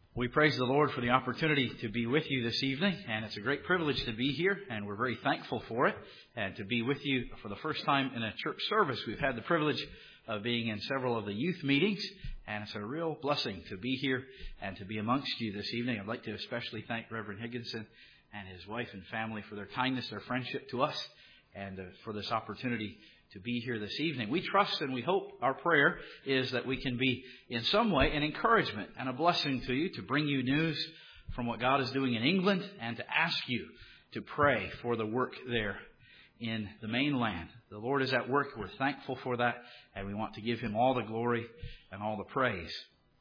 We praise the Lord for the opportunity to be with you this evening, and it's a great privilege to be here, and we're very thankful for it, and to be with you for the first time in a church service. We've had the privilege of being in several of the youth meetings, and it's a real blessing to be here and to be amongst you this evening. I'd like to especially thank Reverend Higginson and his wife and family for their kindness, their friendship to us, and for this opportunity to be here this evening. We trust and we hope, our prayer is that we can be in some way an encouragement and a blessing to you, to bring you news from what God is doing in England, and to ask you to pray for the work there in the mainland. The Lord is at work. We're thankful for that, and we want to give Him all the glory and all the praise.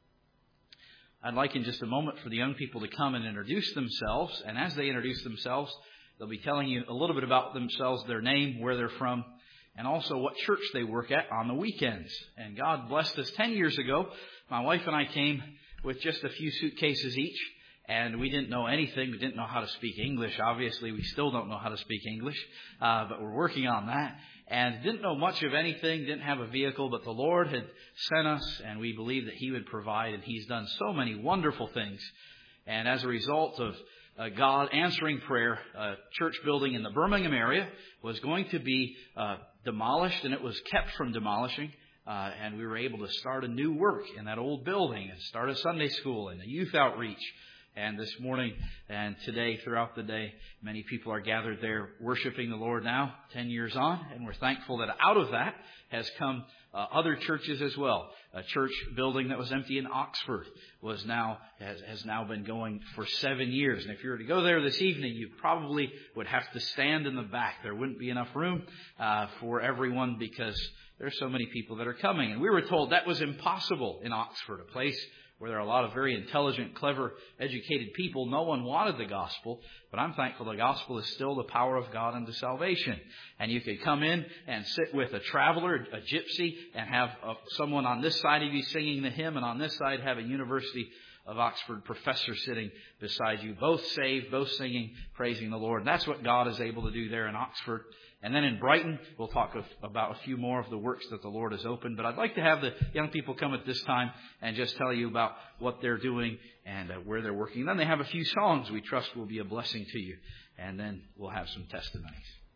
I'd like in just a moment for the young people to come and introduce themselves, and as they introduce themselves, they'll be telling you a little bit about themselves, their name, where they're from, and also what church they work at on the weekends. And God blessed us 10 years ago. My wife and I came with just a few suitcases each, and we didn't know anything. We didn't know how to speak English. Obviously, we still don't know how to speak English, but we're working on that. And didn't know much of anything, didn't have a vehicle, but the Lord had sent us, and we believed that He would provide, and He's done so many wonderful things. And as a result of God answering prayer, a church building in the Birmingham area was going to be demolished, and it was kept from demolishing. And we were able to start a new work in that old building and start a Sunday school and a youth outreach. And this morning and today, throughout the day, many people are gathered there worshiping the Lord now, 10 years on. And we're thankful that out of that has come other churches as well. A church building that was empty in Oxford has now been going for 7 years. And if you were to go there this evening, you probably would have to stand in the back. There wouldn't be enough room for everyone because there's so many people that are coming. And we were told that was impossible in Oxford, a place where there are a lot of very intelligent, clever, educated people. No one wanted the gospel, but I'm thankful the gospel is still the power of God unto salvation. And you could come in and sit with a traveler, a gypsy, and have someone on this side of you singing the hymn, and on this side have a University of Oxford professor sitting beside you, both saved, both singing, praising the Lord. And that's what God is able to do there in Oxford. And then in Brighton, we'll talk about a few more of the works that the Lord has opened. But I'd like to have the young people come at this time and just tell you about what they're doing and where they're working. And then they have a few songs we trust will be a blessing to you. And then we'll have some testimonies.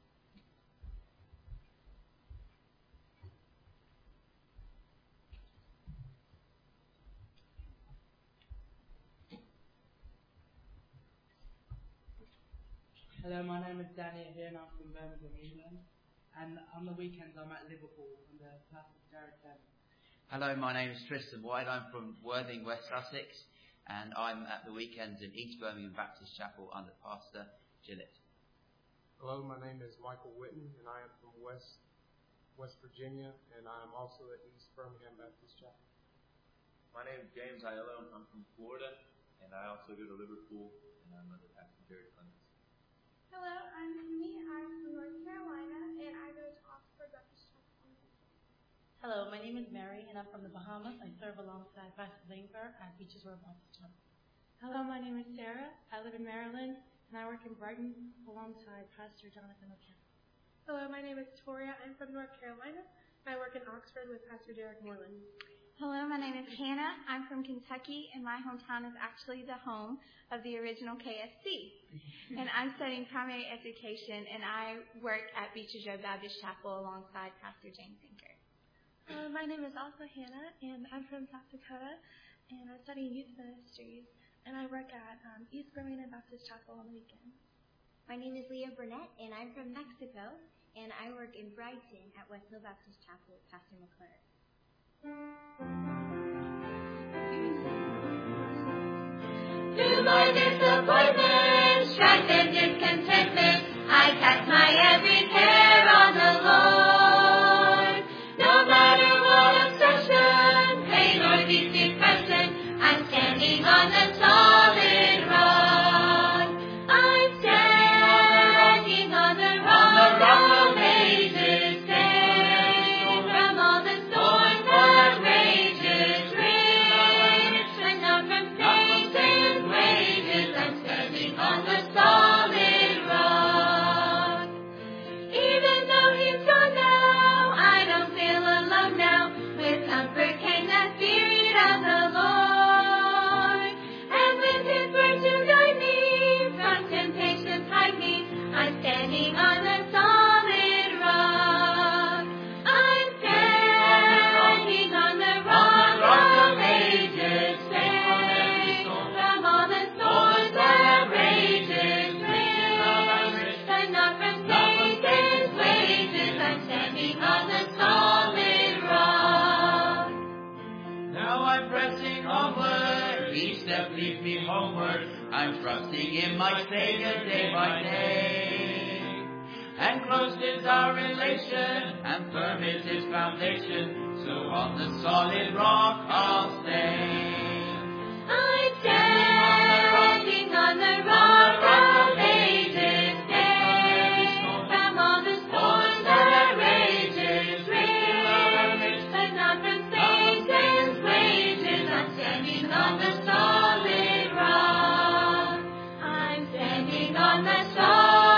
Hello, my name is Danny here, and I'm from Birmingham, England. And on the weekends, I'm at Liverpool under Pastor Jared Clement. Hello, my name is Tristan White. I'm from Worthing, West Sussex, and I'm at the weekends in East Birmingham Baptist Chapel under Pastor Gillett. Hello, my name is Michael Whitten, and I am from West Virginia, and I am also at East Birmingham Baptist Chapel. My name is James Aiello. I'm from Florida, and I also go to Liverpool, and I'm under Pastor Jared Clement. Hello, I'm Kimmy. I'm from North Carolina, and I go to Oxford Baptist Chapel. Hello, my name is Mary, and I'm from the Bahamas. I serve alongside Pastor Zinger at Beaches Road Baptist Chapel. Hello, my name is Sarah. I live in Maryland, and I work in Brighton alongside Pastor Jonathan O'Connor. Hello, my name is Toria. I'm from North Carolina. I work in Oxford with Pastor Derek Moreland. Hello, my name is Hannah. I'm from Kentucky, and my hometown is actually the home of the original KFC. And I'm studying primary education, and I work at Beaches Road Baptist Chapel alongside Pastor James Zinker. My name is also Hannah, and I'm from South Dakota, and I'm studying youth ministries, and I work at East Birmingham Baptist Chapel on the weekends. My name is Leah Burnett, and I'm from Mexico, and I work in Brighton at West Hill Baptist Chapel with Pastor McClure. To my disappointment, strife and discontentment, I cast my every care on the Lord. No matter what obsession, pain or deep depression, I'm standing on the solid rock. I'm standing on the rock of ages, safe from all the storms that rages, rich and not from Satan's wages. I'm standing each step leads me homeward. I'm trusting in my Savior day by day. And close is our relation, and firm is His foundation. So on the solid rock I'll stay. I'm standing on the rock of ages, safe from all the storms that rages, but not from Satan's wages. I'm standing on the solid rock. I'm standing on the solid rock.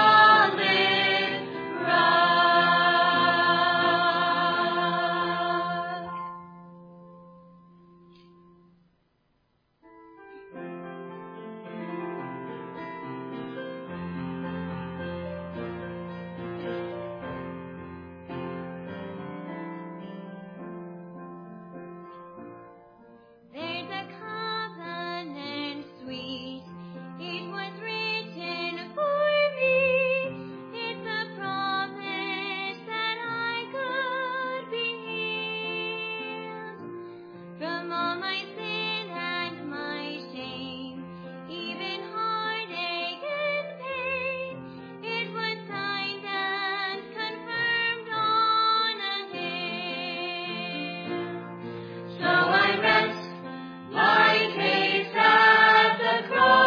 There's a covenant sweet, it was written for me. It's a promise that I could be healed from all my sin and my shame, even heartache and pain. It was signed and confirmed on a hill. So I rest my case at the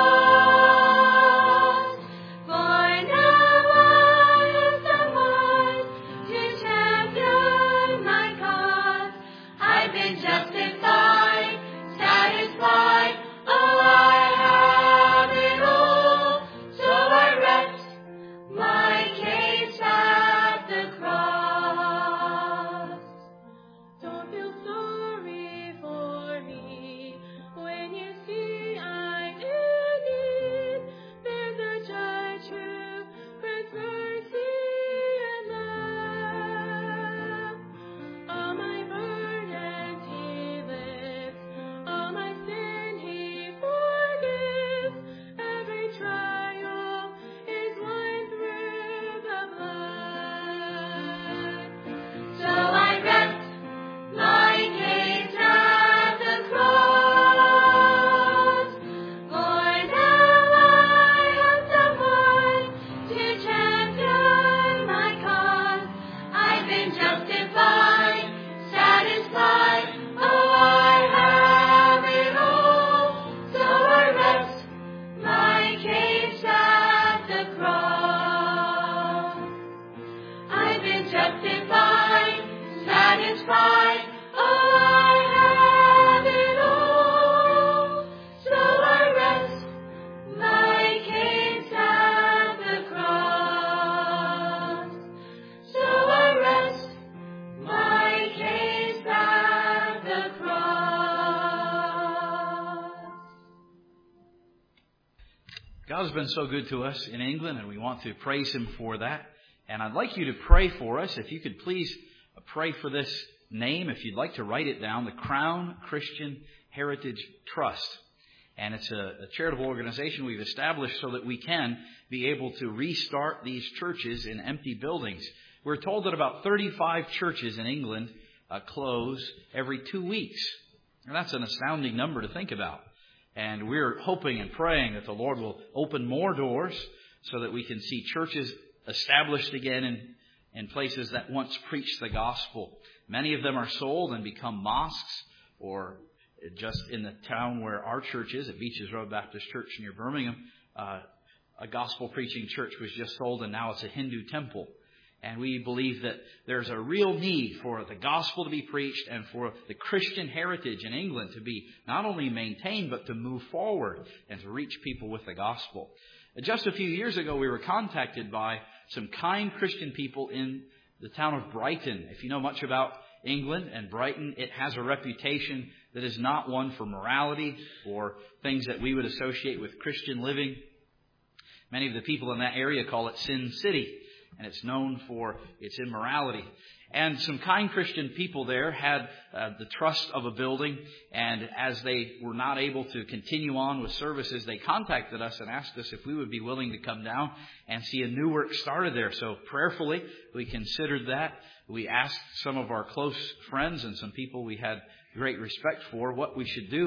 cross, for now I have someone to champion my cause. I've been justified, satisfied, oh I have it all. So I rest my case at the cross. Don't feel sorry for me when you see I'm in need. There's a judge who grants mercy and love. All my burdens He lifts, all my sin He forgives. Every trial is won through the blood. So I rest my case at the cross, for now I have someone to champion my cause. I've been justified, satisfied, oh I have it all. So I rest my case at the cross. I've been justified, satisfied, oh I have it all. So I rest my case at the cross. So I rest my case at the cross. God has been so good to us in England, and we want to praise Him for that. And I'd like you to pray for us. If you could please pray for this name, if you'd like to write it down, the Crown Christian Heritage Trust. And it's a charitable organization we've established so that we can be able to restart these churches in empty buildings. We're told that about 35 churches in England close every 2 weeks. And that's an astounding number to think about. And we're hoping and praying that the Lord will open more doors so that we can see churches established again in places that once preached the gospel. Many of them are sold and become mosques, or just in the town where our church is, at Beaches Road Baptist Church near Birmingham, a gospel preaching church was just sold, and now it's a Hindu temple. And we believe that there's a real need for the gospel to be preached and for the Christian heritage in England to be not only maintained, but to move forward and to reach people with the gospel. Just a few years ago, we were contacted by some kind Christian people in the town of Brighton. If you know much about England and Brighton, it has a reputation that is not one for morality or things that we would associate with Christian living. Many of the people in that area call it Sin City, and it's known for its immorality. And some kind Christian people there had the trust of a building, and as they were not able to continue on with services, they contacted us and asked us if we would be willing to come down and see a new work started there. So prayerfully, we considered that. We asked some of our close friends and some people we had great respect for what we should do.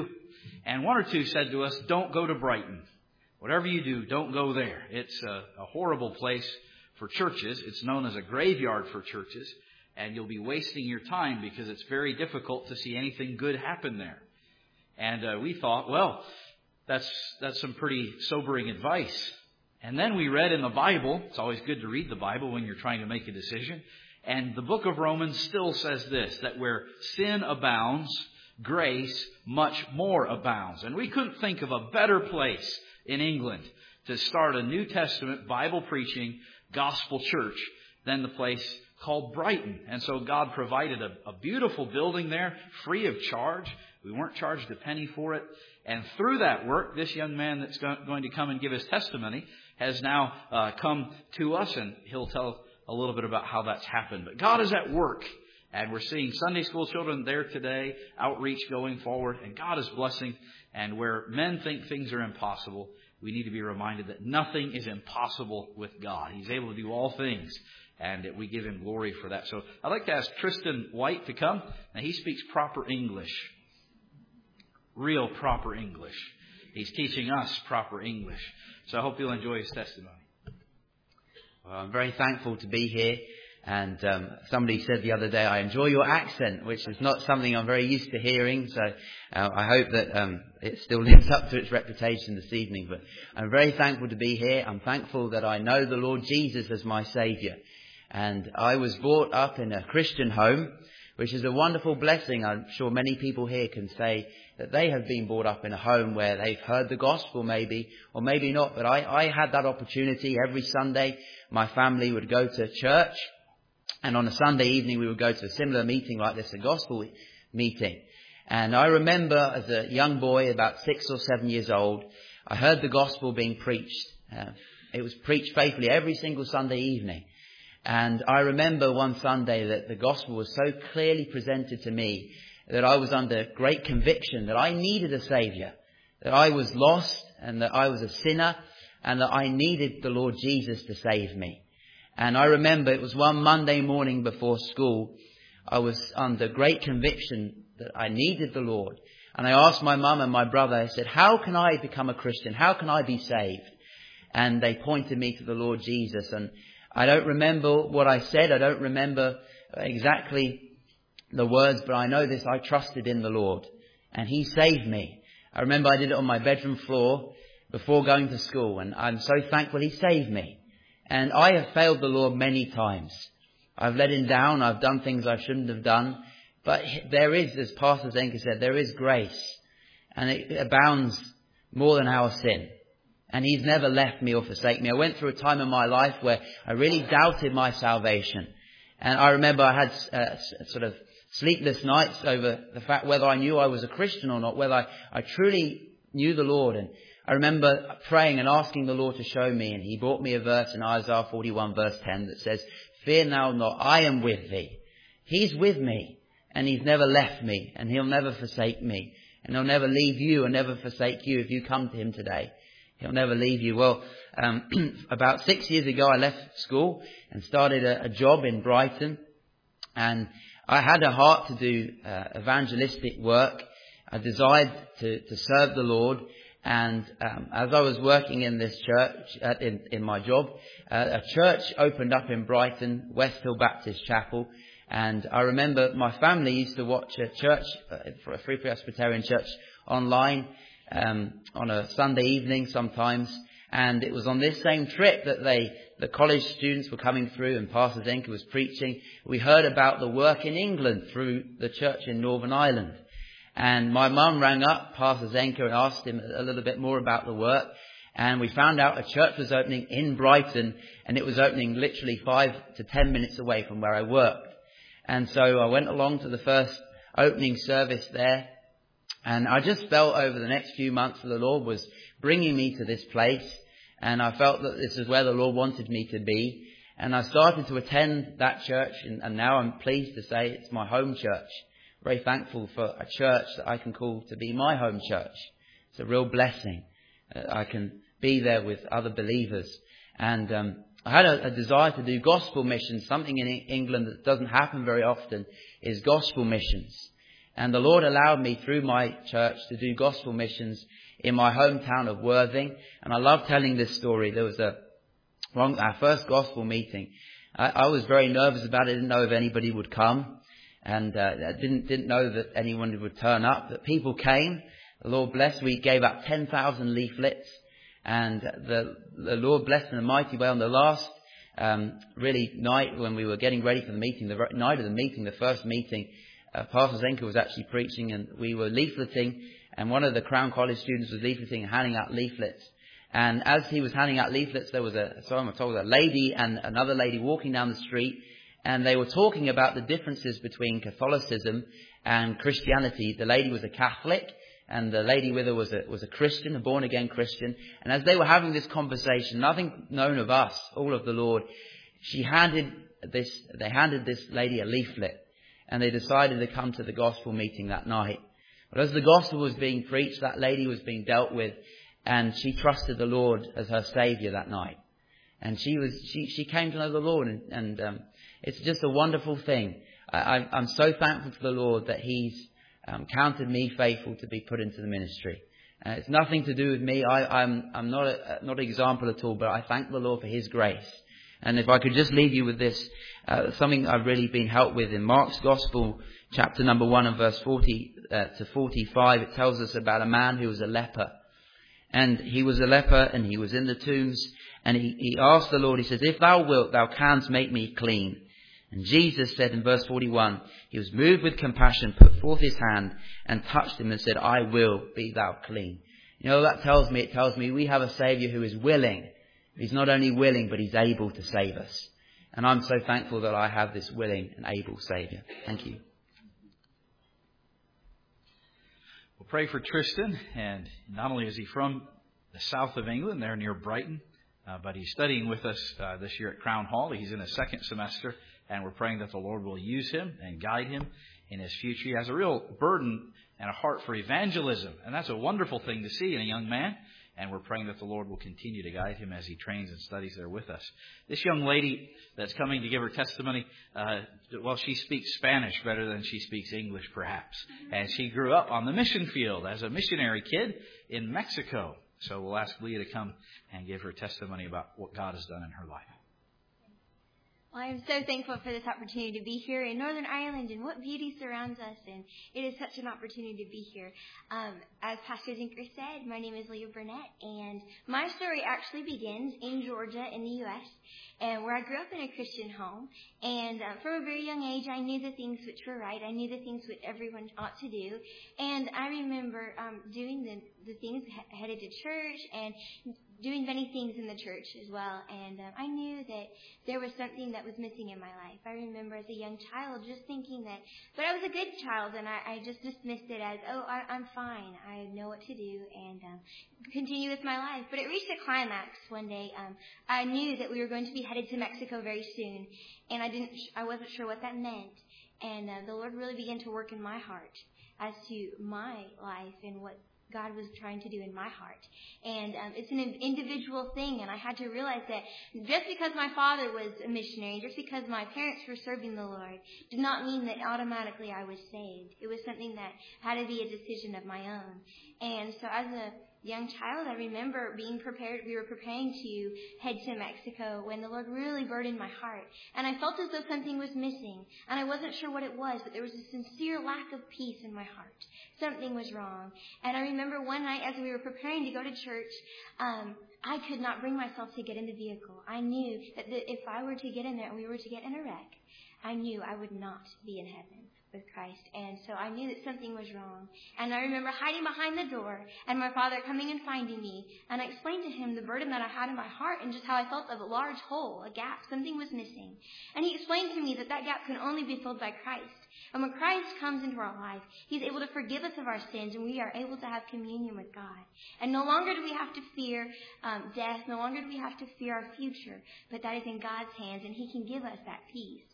And one or two said to us, don't go to Brighton. Whatever you do, don't go there. It's a horrible place for churches. It's known as a graveyard for churches. And you'll be wasting your time because it's very difficult to see anything good happen there. And we thought, well, that's some pretty sobering advice. And then we read in the Bible, it's always good to read the Bible when you're trying to make a decision. And the book of Romans still says this, that where sin abounds, grace much more abounds. And we couldn't think of a better place in England to start a New Testament Bible preaching gospel church than the place called Brighton. And so God provided a beautiful building there, free of charge. We weren't charged a penny for it. And through that work, this young man that's going to come and give his testimony has now come to us, and he'll tell a little bit about how that's happened. But God is at work, and we're seeing Sunday school children there today, outreach going forward, and God is blessing. And where men think things are impossible, we need to be reminded that nothing is impossible with God. He's able to do all things, and we give Him glory for that. So I'd like to ask Tristan White to come. Now, he speaks proper English, real proper English. He's teaching us proper English. So I hope you'll enjoy his testimony. Well, I'm very thankful to be here. And somebody said the other day, I enjoy your accent, which is not something I'm very used to hearing. So I hope that it still lives up to its reputation this evening. But I'm very thankful to be here. I'm thankful that I know the Lord Jesus as my Saviour. And I was brought up in a Christian home, which is a wonderful blessing. I'm sure many people here can say that they have been brought up in a home where they've heard the gospel maybe, or maybe not. But I had that opportunity every Sunday. My family would go to church. And on a Sunday evening, we would go to a similar meeting like this, a gospel meeting. And I remember as a young boy, about 6 or 7 years old, I heard the gospel being preached. It was preached faithfully every single Sunday evening. And I remember one Sunday that the gospel was so clearly presented to me that I was under great conviction that I needed a Saviour, that I was lost and that I was a sinner and that I needed the Lord Jesus to save me. And I remember it was one Monday morning before school. I was under great conviction that I needed the Lord. And I asked my mum and my brother, I said, how can I become a Christian? How can I be saved? And they pointed me to the Lord Jesus. And I don't remember what I said. I don't remember exactly the words, but I know this. I trusted in the Lord and He saved me. I remember I did it on my bedroom floor before going to school. And I'm so thankful He saved me. And I have failed the Lord many times. I've let Him down. I've done things I shouldn't have done. But there is, as Pastor Zenker said, there is grace. And it abounds more than our sin. And He's never left me or forsaken me. I went through a time in my life where I really doubted my salvation. And I remember I had sort of sleepless nights over the fact whether I knew I was a Christian or not, whether I truly knew the Lord. And I remember praying and asking the Lord to show me, and He brought me a verse in Isaiah 41 verse 10 that says, fear now not, I am with thee. He's with me, and He's never left me, and He'll never forsake me, and He'll never leave you and never forsake you if you come to Him today. He'll never leave you. Well, about 6 years ago I left school and started a job in Brighton, and I had a heart to do evangelistic work. I desired to serve the Lord. And as I was working in this church, in my job, a church opened up in Brighton, Westhill Baptist Chapel. And I remember my family used to watch a church, for a Free Presbyterian church, online on a Sunday evening sometimes. And it was on this same trip that the college students were coming through and Pastor Zenker was preaching. We heard about the work in England through the church in Northern Ireland. And my mum rang up Pastor Zenker and asked him a little bit more about the work. And we found out a church was opening in Brighton, and it was opening literally 5 to 10 minutes away from where I worked. And so I went along to the first opening service there. And I just felt over the next few months that the Lord was bringing me to this place. And I felt that this is where the Lord wanted me to be. And I started to attend that church. And now I'm pleased to say it's my home church. Very thankful for a church that I can call to be my home church. It's a real blessing. I can be there with other believers. And I had a desire to do gospel missions. Something in England that doesn't happen very often is gospel missions. And the Lord allowed me through my church to do gospel missions in my hometown of Worthing. And I love telling this story. There was our first gospel meeting. I was very nervous about it. I didn't know if anybody would come. And I didn't know that anyone would turn up. But people came. The Lord blessed. We gave out 10,000 leaflets. And the Lord blessed in a mighty way. On the last really night when we were getting ready for the meeting, the night of the meeting, the first meeting, Pastor Zenker was actually preaching and we were leafleting. And one of the Crown College students was leafleting and handing out leaflets. And as he was handing out leaflets, there was a lady and another lady walking down the street. And they were talking about the differences between Catholicism and Christianity. The lady was a Catholic, and the lady with her was a Christian, a born-again Christian. And as they were having this conversation, nothing known of us, all of the Lord, they handed this lady a leaflet, and they decided to come to the gospel meeting that night. But as the gospel was being preached, that lady was being dealt with, and she trusted the Lord as her Saviour that night. And she came to know the Lord, and it's just a wonderful thing. I'm so thankful to the Lord that He's counted me faithful to be put into the ministry. It's nothing to do with me. I'm not an example at all, but I thank the Lord for His grace. And if I could just leave you with this, something I've really been helped with in Mark's Gospel, chapter number 1 and verse 40 to 45, it tells us about a man who was a leper. And he was a leper and he was in the tombs. And he asked the Lord, he says, "If thou wilt, thou canst make me clean." And Jesus said in verse 41, he was moved with compassion, put forth his hand and touched him and said, "I will, be thou clean." You know, it tells me we have a Saviour who is willing. He's not only willing, but He's able to save us. And I'm so thankful that I have this willing and able Saviour. Thank you. We'll pray for Tristan. And not only is he from the south of England, there near Brighton, but he's studying with us this year at Crown Hall. He's in his second semester. And we're praying that the Lord will use him and guide him in his future. He has a real burden and a heart for evangelism. And that's a wonderful thing to see in a young man. And we're praying that the Lord will continue to guide him as he trains and studies there with us. This young lady that's coming to give her testimony, she speaks Spanish better than she speaks English, perhaps. And she grew up on the mission field as a missionary kid in Mexico. So we'll ask Leah to come and give her testimony about what God has done in her life. Well, I am so thankful for this opportunity to be here in Northern Ireland and what beauty surrounds us. And it is such an opportunity to be here. As Pastor Zenker said, my name is Leah Burnett, and my story actually begins in Georgia in the U.S., and where I grew up in a Christian home. And from a very young age, I knew the things which were right. I knew the things which everyone ought to do. And I remember doing the things, headed to church and doing many things in the church as well. And I knew that there was something that was missing in my life. I remember as a young child just thinking that, but I was a good child, and I just dismissed it as, I'm fine. I know what to do, and continue with my life. But it reached a climax one day. I knew that we were going to be headed to Mexico very soon, and I wasn't sure what that meant. And the Lord really began to work in my heart as to my life and what God was trying to do in my heart. And it's an individual thing, and I had to realize that just because my father was a missionary, just because my parents were serving the Lord, did not mean that automatically I was saved. It was something that had to be a decision of my own. And so as a young child, I remember being prepared. We were preparing to head to Mexico when the Lord really burdened my heart. And I felt as though something was missing. And I wasn't sure what it was, but there was a sincere lack of peace in my heart. Something was wrong. And I remember one night as we were preparing to go to church, I could not bring myself to get in the vehicle. I knew that if I were to get in there and we were to get in a wreck, I knew I would not be in heaven with Christ. And so I knew that something was wrong. And I remember hiding behind the door and my father coming and finding me. And I explained to him the burden that I had in my heart and just how I felt of a large hole, a gap, something was missing. And he explained to me that that gap can only be filled by Christ. And when Christ comes into our life, He's able to forgive us of our sins, and we are able to have communion with God. And no longer do we have to fear death. No longer do we have to fear our future. But that is in God's hands, and He can give us that peace.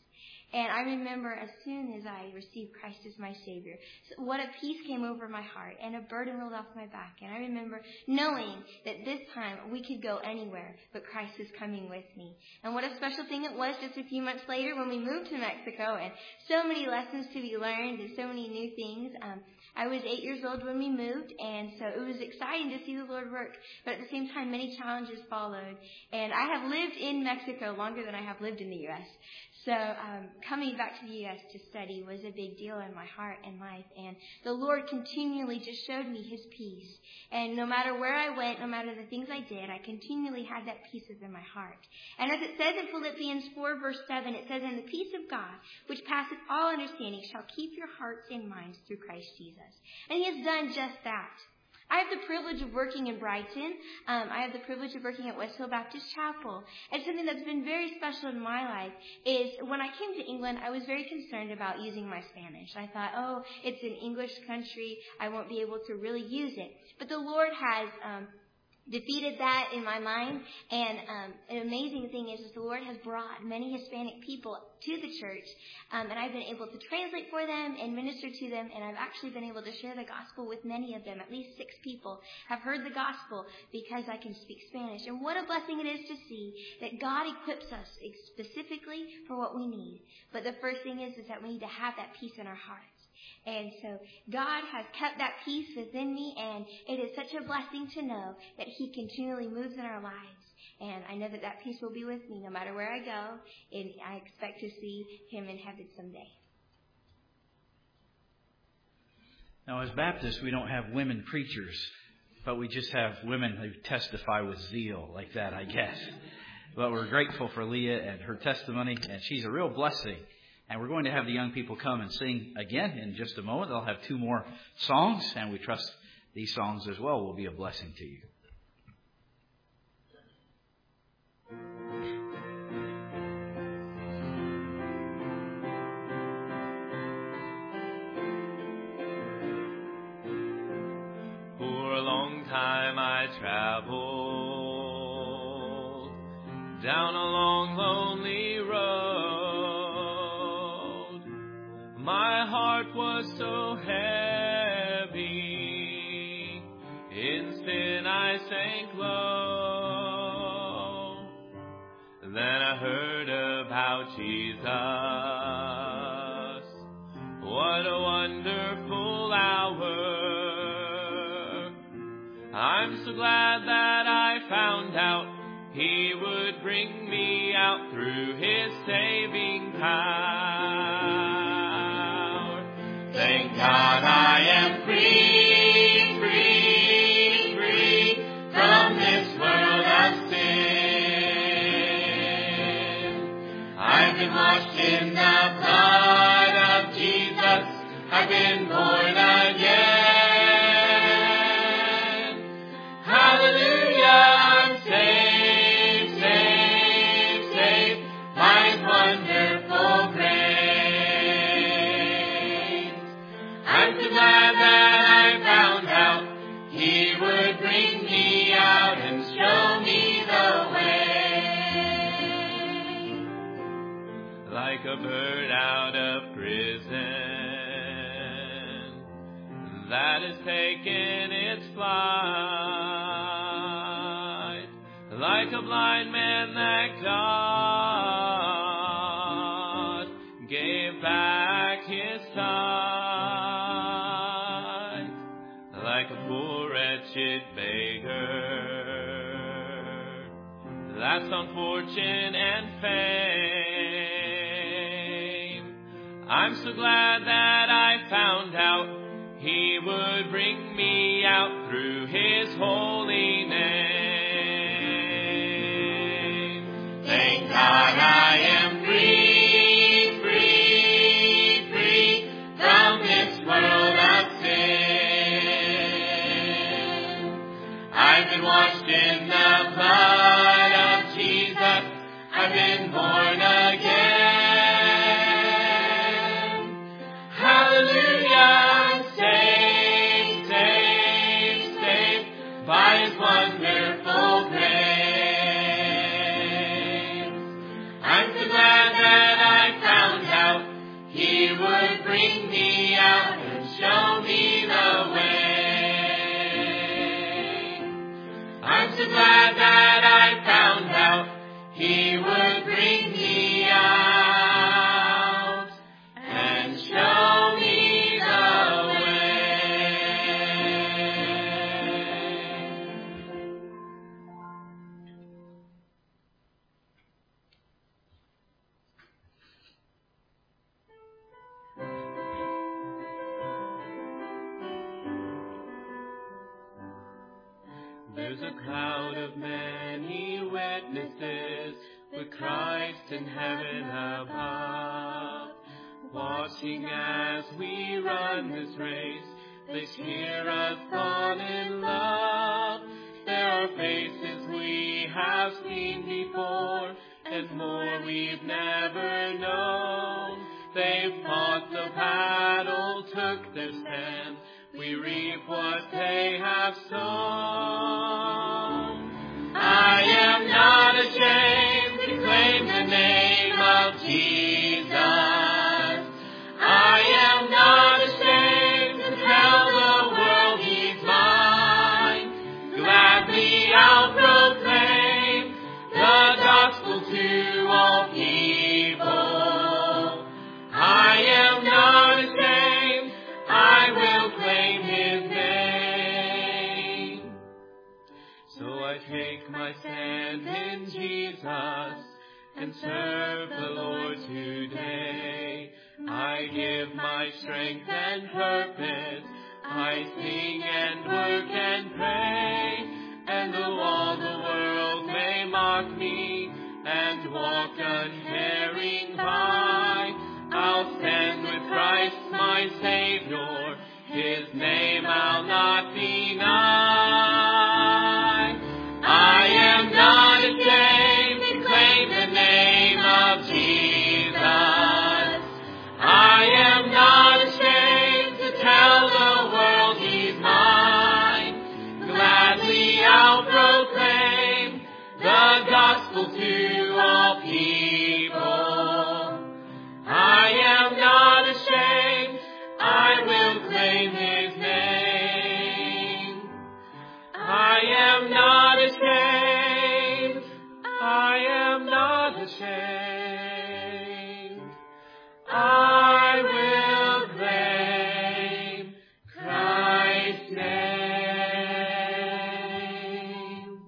And I remember as soon as I received Christ as my Savior, what a peace came over my heart and a burden rolled off my back. And I remember knowing that this time we could go anywhere, but Christ is coming with me. And what a special thing it was just a few months later when we moved to Mexico, and so many lessons to be learned and so many new things. I was 8 years old when we moved, and so it was exciting to see the Lord work. But at the same time, many challenges followed. And I have lived in Mexico longer than I have lived in the U.S. So coming back to the U.S. to study was a big deal in my heart and life. And the Lord continually just showed me His peace. And no matter where I went, no matter the things I did, I continually had that peace within my heart. And as it says in Philippians 4, verse 7, it says, "And the peace of God, which passeth all understanding, shall keep your hearts and minds through Christ Jesus." And He has done just that. I have the privilege of working in Brighton. I have the privilege of working at Westfield Baptist Chapel. And something that's been very special in my life is when I came to England, I was very concerned about using my Spanish. I thought, it's an English country. I won't be able to really use it. But the Lord has defeated that in my mind. And an amazing thing is the Lord has brought many Hispanic people to the church. And I've been able to translate for them and minister to them. And I've actually been able to share the gospel with many of them. At least 6 people have heard the gospel because I can speak Spanish. And what a blessing it is to see that God equips us specifically for what we need. But the first thing is that we need to have that peace in our hearts. And so God has kept that peace within me, and it is such a blessing to know that He continually moves in our lives. And I know that that peace will be with me no matter where I go, and I expect to see Him in heaven someday. Now, as Baptists, we don't have women preachers, but we just have women who testify with zeal like that, I guess. But we're grateful for Leah and her testimony, and she's a real blessing. And we're going to have the young people come and sing again in just a moment. They'll have 2 more songs, and we trust these songs as well will be a blessing to you. For a long time I traveled down a long, lonely road. My heart was so heavy, in sin I sank low. Then I heard about Jesus. What a wonderful hour. I'm so glad that I found out He would bring me out through His saving power. Thank God I am free, free, free from this world of sin. I've been washed in the blood of Jesus. I've been born again. Hallelujah, I'm saved, saved, saved by His wonderful grace. I'm so glad that I found out He would bring me out and show me the way. Like a bird out of prison that has taken its flight, like a blind man that God gave back his sight, like a poor wretched beggar that's on fortune and fame. I'm so glad that I found out He would bring me out through His holy name. Thank God I am free, free, free from this world of sin. I've been washed in the blood of Jesus. I've been born again. Hallelujah. By His wonderful grace, I'm so glad that I found out bring me out and show me the way. I'm so glad that I found out He would bring me out and show me the There's a cloud of many witnesses with Christ in heaven above, watching as we run this race. They cheer us on in love. There are faces we have seen before, and more we've never known. They've fought the battle, took their stand. We reap what they have sown. I am not ashamed to claim the name of Jesus. I am not ashamed to tell the world He's mine. Gladly I'll proclaim the gospel to all people. I am not ashamed, I will claim His name. So I take my stand in Jesus and serve the Lord today. I give my strength and purpose. I sing and work and pray. And though all the world may mock me and walk uncaring by, I'll stand with Christ my Savior. His name I'll not deny. I am not ashamed to claim the name of Jesus. I am not ashamed to tell the world He's mine. Gladly I'll proclaim the gospel to all people. I am not ashamed, I will claim His name. I am not ashamed, I am not ashamed. I will claim Christ's name.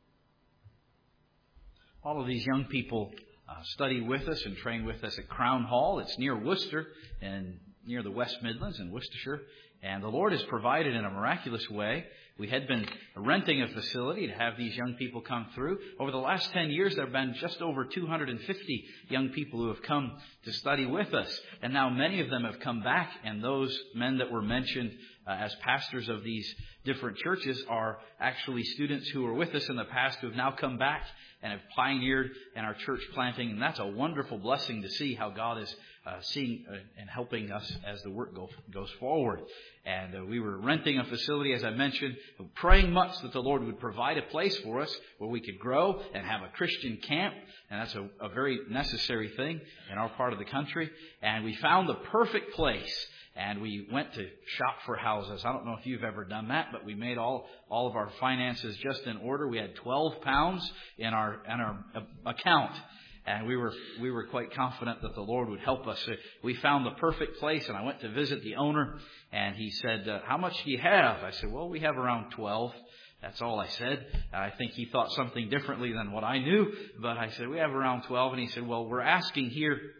All of these young people study with us and train with us at Crown Hall. It's near Worcester and near the West Midlands in Worcestershire. And the Lord has provided in a miraculous way. We had been renting a facility to have these young people come through. Over the last 10 years, there have been just over 250 young people who have come to study with us. And now many of them have come back. And those men that were mentioned as pastors of these different churches are actually students who were with us in the past who have now come back and have pioneered in our church planting. And that's a wonderful blessing to see how God is seeing and helping us as the work goes forward. And we were renting a facility, as I mentioned, praying much that the Lord would provide a place for us where we could grow and have a Christian camp. And that's a very necessary thing in our part of the country. And we found the perfect place. And we went to shop for houses. I don't know if you've ever done that, but we made all of our finances just in order. We had £12 in our account. And we were quite confident that the Lord would help us. We found the perfect place, and I went to visit the owner, and he said, how much do you have? I said, well, we have around 12. That's all I said. I think he thought something differently than what I knew, but I said, we have around 12. And he said, well, we're asking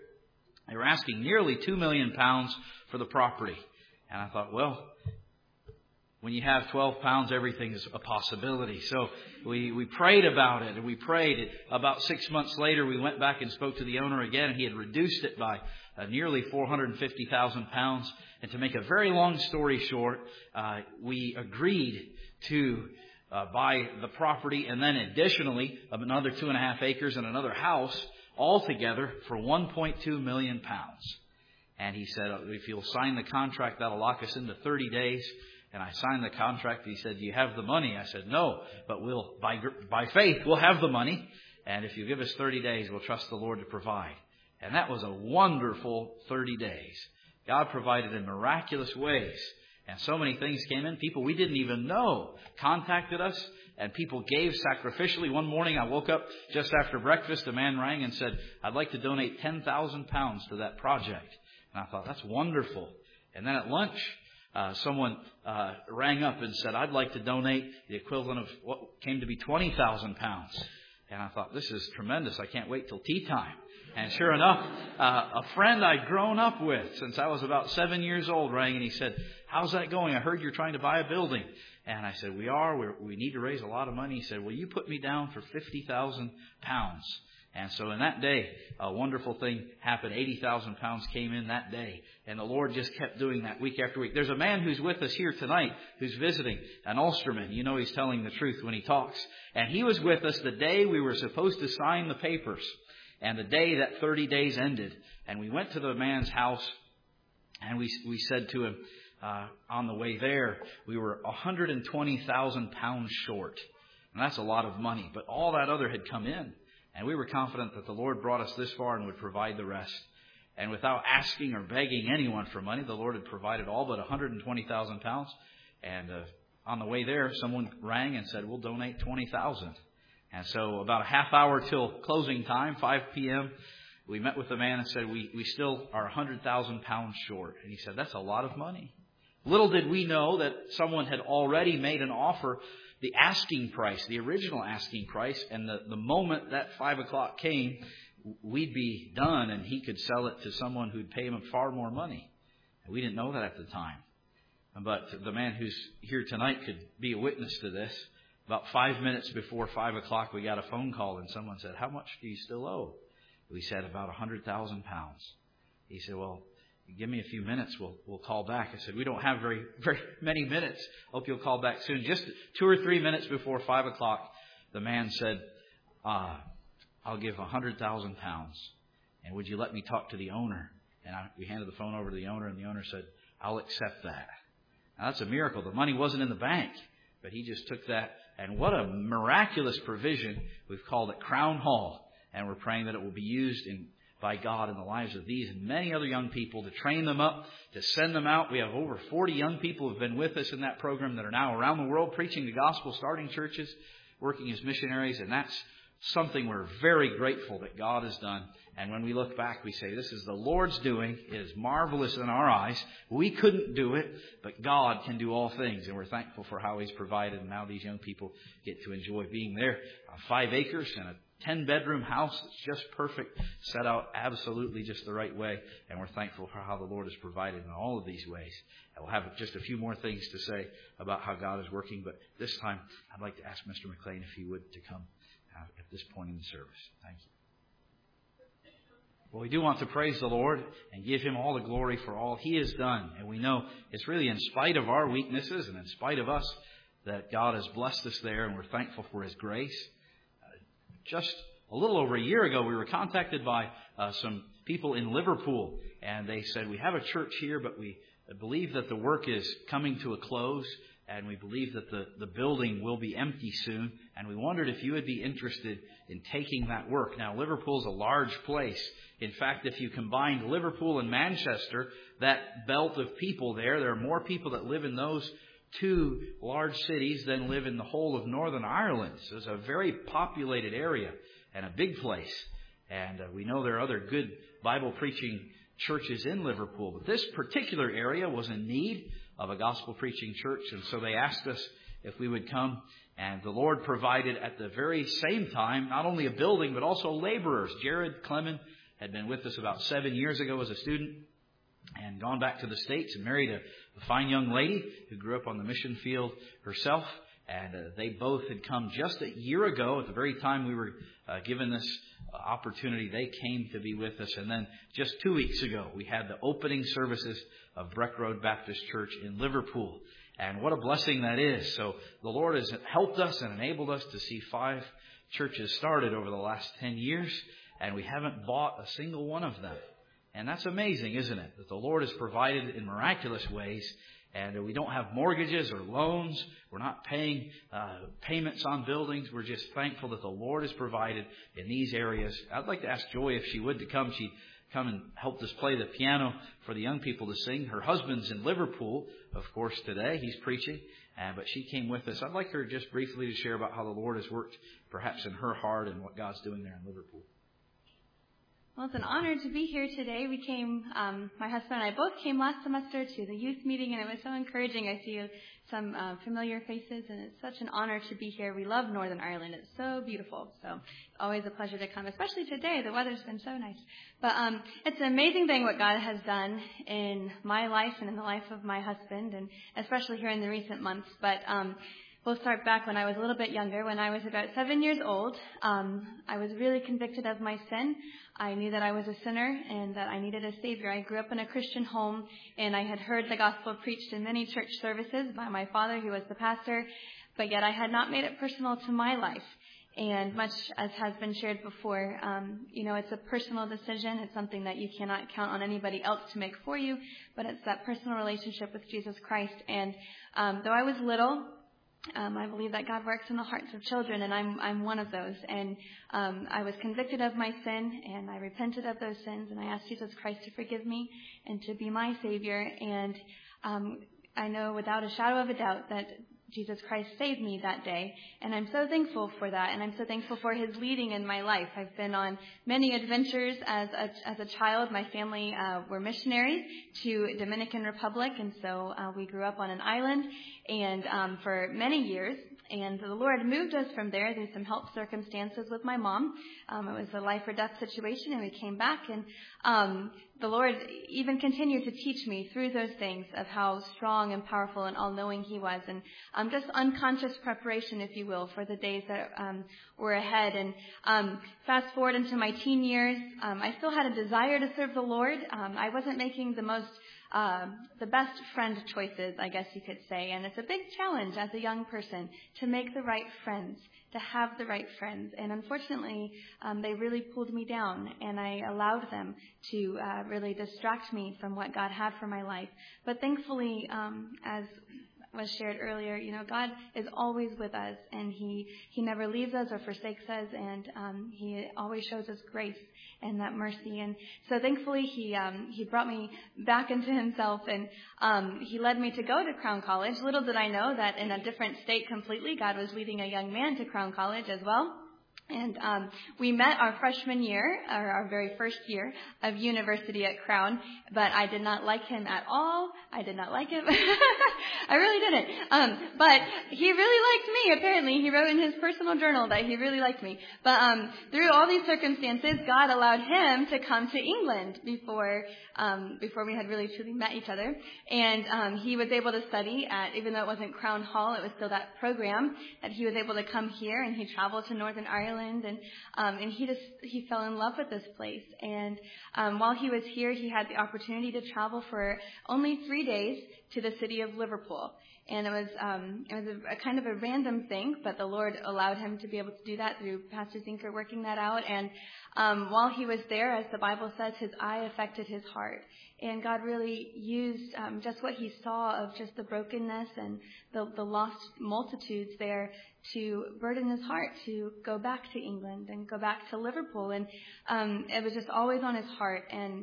nearly £2 million for the property. And I thought, well, when you have £12, everything is a possibility. So we prayed about it, and we prayed. About 6 months later, we went back and spoke to the owner again, and he had reduced it by nearly £450,000. And to make a very long story short, we agreed to buy the property, and then additionally another 2.5 acres and another house, altogether for £1.2 million. And he said, if you'll sign the contract, that'll lock us into 30 days. And I signed the contract. He said, do you have the money? I said, no, but we'll, by faith, we'll have the money. And if you give us 30 days, we'll trust the Lord to provide. And that was a wonderful 30 days. God provided in miraculous ways. And so many things came in. People we didn't even know contacted us, and people gave sacrificially. One morning I woke up just after breakfast. A man rang and said, I'd like to donate 10,000 pounds to that project. And I thought, that's wonderful. And then at lunch, someone rang up and said, I'd like to donate the equivalent of what came to be 20,000 pounds. And I thought, this is tremendous. I can't wait till tea time. And sure enough, a friend I'd grown up with since I was about 7 years old rang, and he said, how's that going? I heard you're trying to buy a building. And I said, we are. We need to raise a lot of money. He said, will you put me down for 50,000 pounds? And so in that day, a wonderful thing happened. 80,000 pounds came in that day. And the Lord just kept doing that week after week. There's a man who's with us here tonight who's visiting, an Ulsterman. You know he's telling the truth when he talks. And he was with us the day we were supposed to sign the papers. And the day that 30 days ended. And we went to the man's house, and we said to him, on the way there, we were 120,000 pounds short. And that's a lot of money. But all that other had come in. And we were confident that the Lord brought us this far and would provide the rest. And without asking or begging anyone for money, the Lord had provided all but 120,000 pounds. And on the way there, someone rang and said, we'll donate 20,000. And so about a half hour till closing time, 5 p.m., we met with the man and said, we still are 100,000 pounds short. And he said, that's a lot of money. Little did we know that someone had already made an offer, the asking price, the original asking price. And the moment that 5 o'clock came, we'd be done and he could sell it to someone who'd pay him far more money. And we didn't know that at the time. But the man who's here tonight could be a witness to this. About 5 minutes before 5 o'clock, we got a phone call and someone said, how much do you still owe? We said, about 100,000 pounds. He said, well, give me a few minutes. We'll call back. I said, we don't have very many minutes. Hope you'll call back soon. Just 2 or 3 minutes before 5 o'clock, the man said, I'll give 100,000 pounds. And would you let me talk to the owner? And we handed the phone over to the owner, and the owner said, I'll accept that. Now, that's a miracle. The money wasn't in the bank, but he just took that. And what a miraculous provision. We've called it Crown Hall. And we're praying that it will be used by God in the lives of these and many other young people to train them up, to send them out. We have over 40 young people who have been with us in that program that are now around the world preaching the gospel, starting churches, working as missionaries. And that's something we're very grateful that God has done. And when we look back, we say, this is the Lord's doing. It is marvelous in our eyes. We couldn't do it, but God can do all things. And we're thankful for how He's provided. And now these young people get to enjoy being there on 5 acres and a 10-bedroom house that's just perfect, set out absolutely just the right way. And we're thankful for how the Lord has provided in all of these ways. And we'll have just a few more things to say about how God is working. But this time, I'd like to ask Mr. McLean if he would to come at this point in the service. Thank you. Well, we do want to praise the Lord and give Him all the glory for all He has done. And we know it's really in spite of our weaknesses and in spite of us that God has blessed us there, and we're thankful for His grace. Just a little over a year ago, we were contacted by some people in Liverpool, and they said, we have a church here, but we believe that the work is coming to a close, and we believe that the building will be empty soon, and we wondered if you would be interested in taking that work. Now, Liverpool's a large place. In fact, if you combined Liverpool and Manchester, that belt of people there are more people that live in those two large cities than live in the whole of Northern Ireland. So it's a very populated area and a big place. And we know there are other good Bible preaching churches in Liverpool. But this particular area was in need of a gospel preaching church. And so they asked us if we would come. And the Lord provided at the very same time, not only a building, but also laborers. Jared Clement had been with us about 7 years ago as a student and gone back to the States and married a fine young lady who grew up on the mission field herself. And they both had come just a year ago at the very time we were given this opportunity. They came to be with us. And then just 2 weeks ago, we had the opening services of Breck Road Baptist Church in Liverpool. And what a blessing that is. So the Lord has helped us and enabled us to see 5 churches started over the last 10 years. And we haven't bought a single one of them. And that's amazing, isn't it? That the Lord has provided in miraculous ways. And we don't have mortgages or loans. We're not paying payments on buildings. We're just thankful that the Lord has provided in these areas. I'd like to ask Joy if she would to come. She come and helped us play the piano for the young people to sing. Her husband's in Liverpool, of course, today. He's preaching. But she came with us. I'd like her just briefly to share about how the Lord has worked perhaps in her heart and what God's doing there in Liverpool. Well, it's an honor to be here today. We came, my husband and I both came last semester to the youth meeting, and it was so encouraging. I see some familiar faces, and it's such an honor to be here. We love Northern Ireland. It's so beautiful. So it's always a pleasure to come, especially today. The weather's been so nice. But it's an amazing thing what God has done in my life and in the life of my husband, and especially here in the recent months. But we'll start back when I was a little bit younger. When I was about 7 years old, I was really convicted of my sin. I knew that I was a sinner and that I needed a Savior. I grew up in a Christian home, and I had heard the gospel preached in many church services by my father, who was the pastor, but yet I had not made it personal to my life. And much as has been shared before, it's a personal decision. It's something that you cannot count on anybody else to make for you, but it's that personal relationship with Jesus Christ. And though I was little, I believe that God works in the hearts of children, and I'm one of those. And I was convicted of my sin, and I repented of those sins, and I asked Jesus Christ to forgive me and to be my Savior. And I know without a shadow of a doubt that Jesus Christ saved me that day, and I'm so thankful for that, and I'm so thankful for His leading in my life. I've been on many adventures as a child. My family were missionaries to Dominican Republic, and so we grew up on an island, and for many years. And the Lord moved us from there through some health circumstances with my mom. It was a life or death situation, and we came back. And the Lord even continued to teach me through those things of how strong and powerful and all-knowing He was. And just unconscious preparation, if you will, for the days that were ahead. And fast forward into my teen years, I still had a desire to serve the Lord. I wasn't making the best friend choices, I guess you could say. And it's a big challenge as a young person to make the right friends, to have the right friends. And unfortunately, they really pulled me down, and I allowed them to really distract me from what God had for my life. But thankfully, as was shared earlier, God is always with us, and He never leaves us or forsakes us, and He always shows us grace and that mercy. And so thankfully He brought me back into Himself, and He led me to go to Crown College. Little did I know that in a different state completely, God was leading a young man to Crown College as well. And we met our freshman year, or our very first year of university at Crown, but I did not like him at all. I did not like him. I really didn't. But he really liked me, apparently. He wrote in his personal journal that he really liked me. But through all these circumstances, God allowed him to come to England before we had really truly met each other. And he was able to study at, even though it wasn't Crown Hall, it was still that program, that he was able to come here, and he traveled to Northern Ireland. And he fell in love with this place. And while he was here, he had the opportunity to travel for only 3 days to the city of Liverpool. And it was a kind of a random thing, but the Lord allowed him to be able to do that through Pastor Zinker working that out. And while he was there, as the Bible says, his eye affected his heart. And God really used just what he saw of just the brokenness and the lost multitudes there to burden his heart to go back to England and go back to Liverpool. And it was just always on his heart. And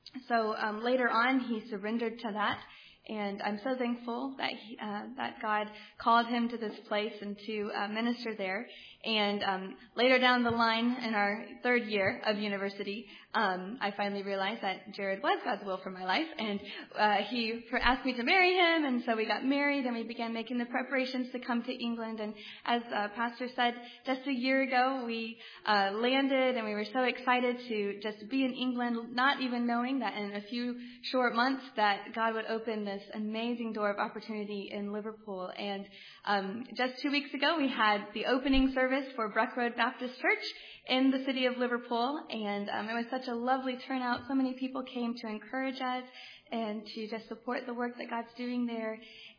so later on, he surrendered to that. And I'm so thankful that that God called him to this place and to minister there. And later down the line in our third year of university, I finally realized that Jared was God's will for my life. And he asked me to marry him, and so we got married, and we began making the preparations to come to England. And as Pastor said, just a year ago, we landed, and we were so excited to just be in England, not even knowing that in a few short months that God would open this amazing door of opportunity in Liverpool. And just 2 weeks ago, we had the opening service for Breck Road Baptist Church in the city of Liverpool, and it was such a lovely turnout. So many people came to encourage us and to just support the work that God's doing there.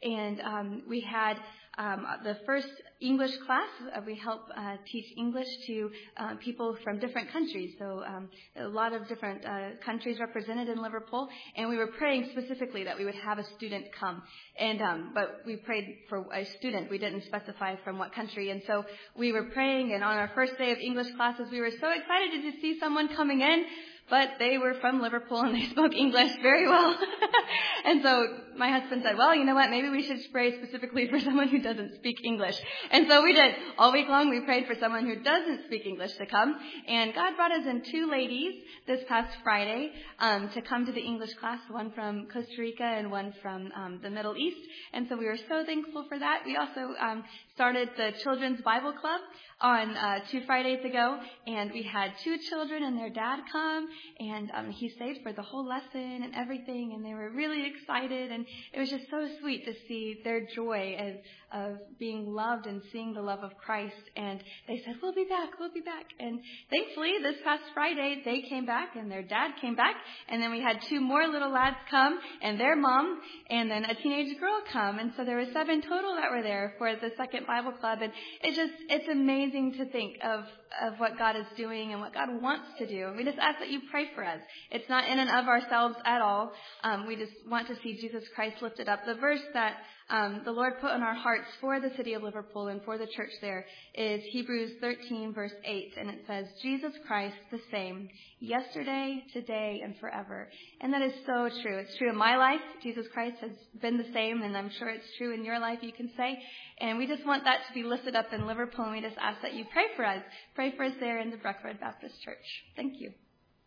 And we had the first English class. We help teach English to people from different countries. So a lot of different countries represented in Liverpool. And we were praying specifically that we would have a student come. And but we prayed for a student. We didn't specify from what country. And so we were praying. And on our first day of English classes, we were so excited to see someone coming in. but they were from Liverpool and they spoke English very well. And so my husband said, well, you know what, maybe we should pray specifically for someone who doesn't speak English. And so we did. All week long we prayed for someone who doesn't speak English to come. And God brought us in 2 ladies this past Friday to come to the English class, one from Costa Rica and one from the Middle East. And so we were so thankful for that. We also started the Children's Bible Club on 2 Fridays ago, and we had 2 children and their dad come, and he stayed for the whole lesson and everything, and they were really excited, and it was just so sweet to see their joy of being loved and seeing the love of Christ. And they said, we'll be back. And thankfully, this past Friday, they came back and their dad came back. And then we had 2 more little lads come and their mom and then a teenage girl come. And so there were 7 total that were there for the second Bible club. And it's amazing to think of what God is doing and what God wants to do. And we just ask that you pray for us. It's not in and of ourselves at all. We just want to see Jesus Christ lifted up. The verse that the Lord put on our hearts for the city of Liverpool and for the church there is Hebrews 13, verse 8. And it says, Jesus Christ the same, yesterday, today, and forever. And that is so true. It's true in my life. Jesus Christ has been the same, and I'm sure it's true in your life, you can say. And we just want that to be lifted up in Liverpool, and we just ask that you pray for us. Pray for us there in the Breckwood Baptist Church. Thank you.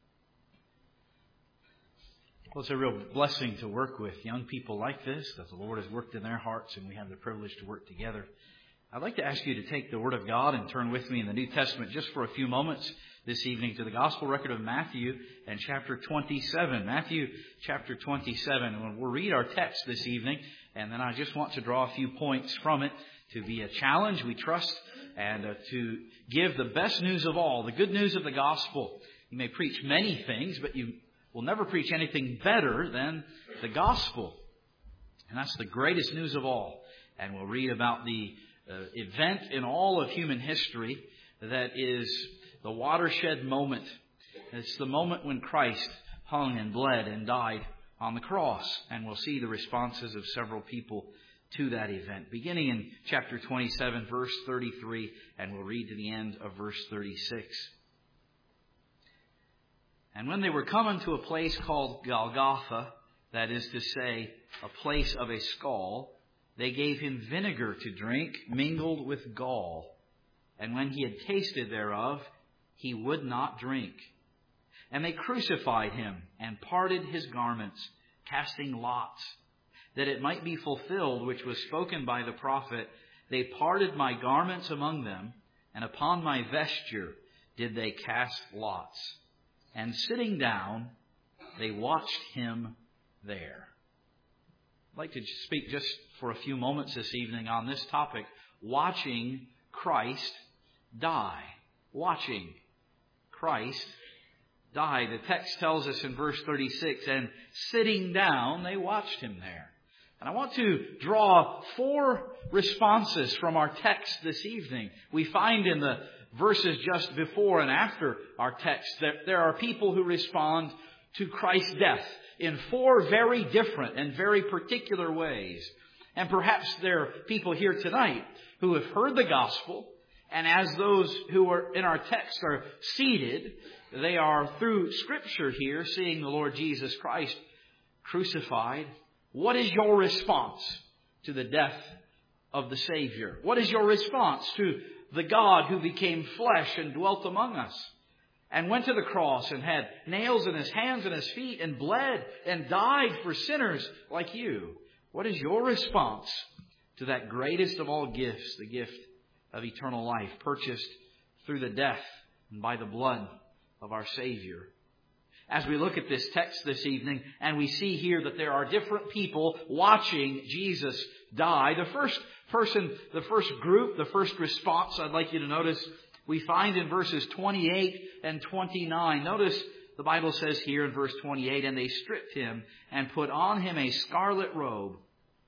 Well, it's a real blessing to work with young people like this, that the Lord has worked in their hearts, and we have the privilege to work together. I'd like to ask you to take the Word of God and turn with me in the New Testament just for a few moments this evening to the Gospel record of Matthew and chapter 27. Matthew chapter 27. And we'll read our text this evening, and then I just want to draw a few points from it to be a challenge, we trust, and to give the best news of all, the good news of the gospel. You may preach many things, but you will never preach anything better than the gospel. And that's the greatest news of all. And we'll read about the event in all of human history that is the watershed moment. It's the moment when Christ hung and bled and died on the cross. And we'll see the responses of several people to that event, beginning in chapter 27, verse 33, and we'll read to the end of verse 36. And when they were coming to a place called Golgotha, that is to say, a place of a skull, they gave him vinegar to drink, mingled with gall. And when he had tasted thereof, he would not drink. And they crucified him and parted his garments, casting lots, that it might be fulfilled which was spoken by the prophet, they parted my garments among them, and upon my vesture did they cast lots. And sitting down, they watched him there. I'd like to speak just for a few moments this evening on this topic, watching Christ die. Watching Christ die. The text tells us in verse 36, and sitting down, they watched him there. And I want to draw 4 responses from our text this evening. We find in the verses just before and after our text that there are people who respond to Christ's death in 4 very different and very particular ways. And perhaps there are people here tonight who have heard the gospel, and as those who are in our text are seated, they are through Scripture here seeing the Lord Jesus Christ crucified. What is your response to the death of the Savior? What is your response to the God who became flesh and dwelt among us and went to the cross and had nails in his hands and his feet and bled and died for sinners like you? What is your response to that greatest of all gifts, the gift of eternal life, purchased through the death and by the blood of our Savior? As we look at this text this evening, and we see here that there are different people watching Jesus die. The first person, the first group, the first response I'd like you to notice, we find in verses 28 and 29. Notice the Bible says here in verse 28, and they stripped him and put on him a scarlet robe.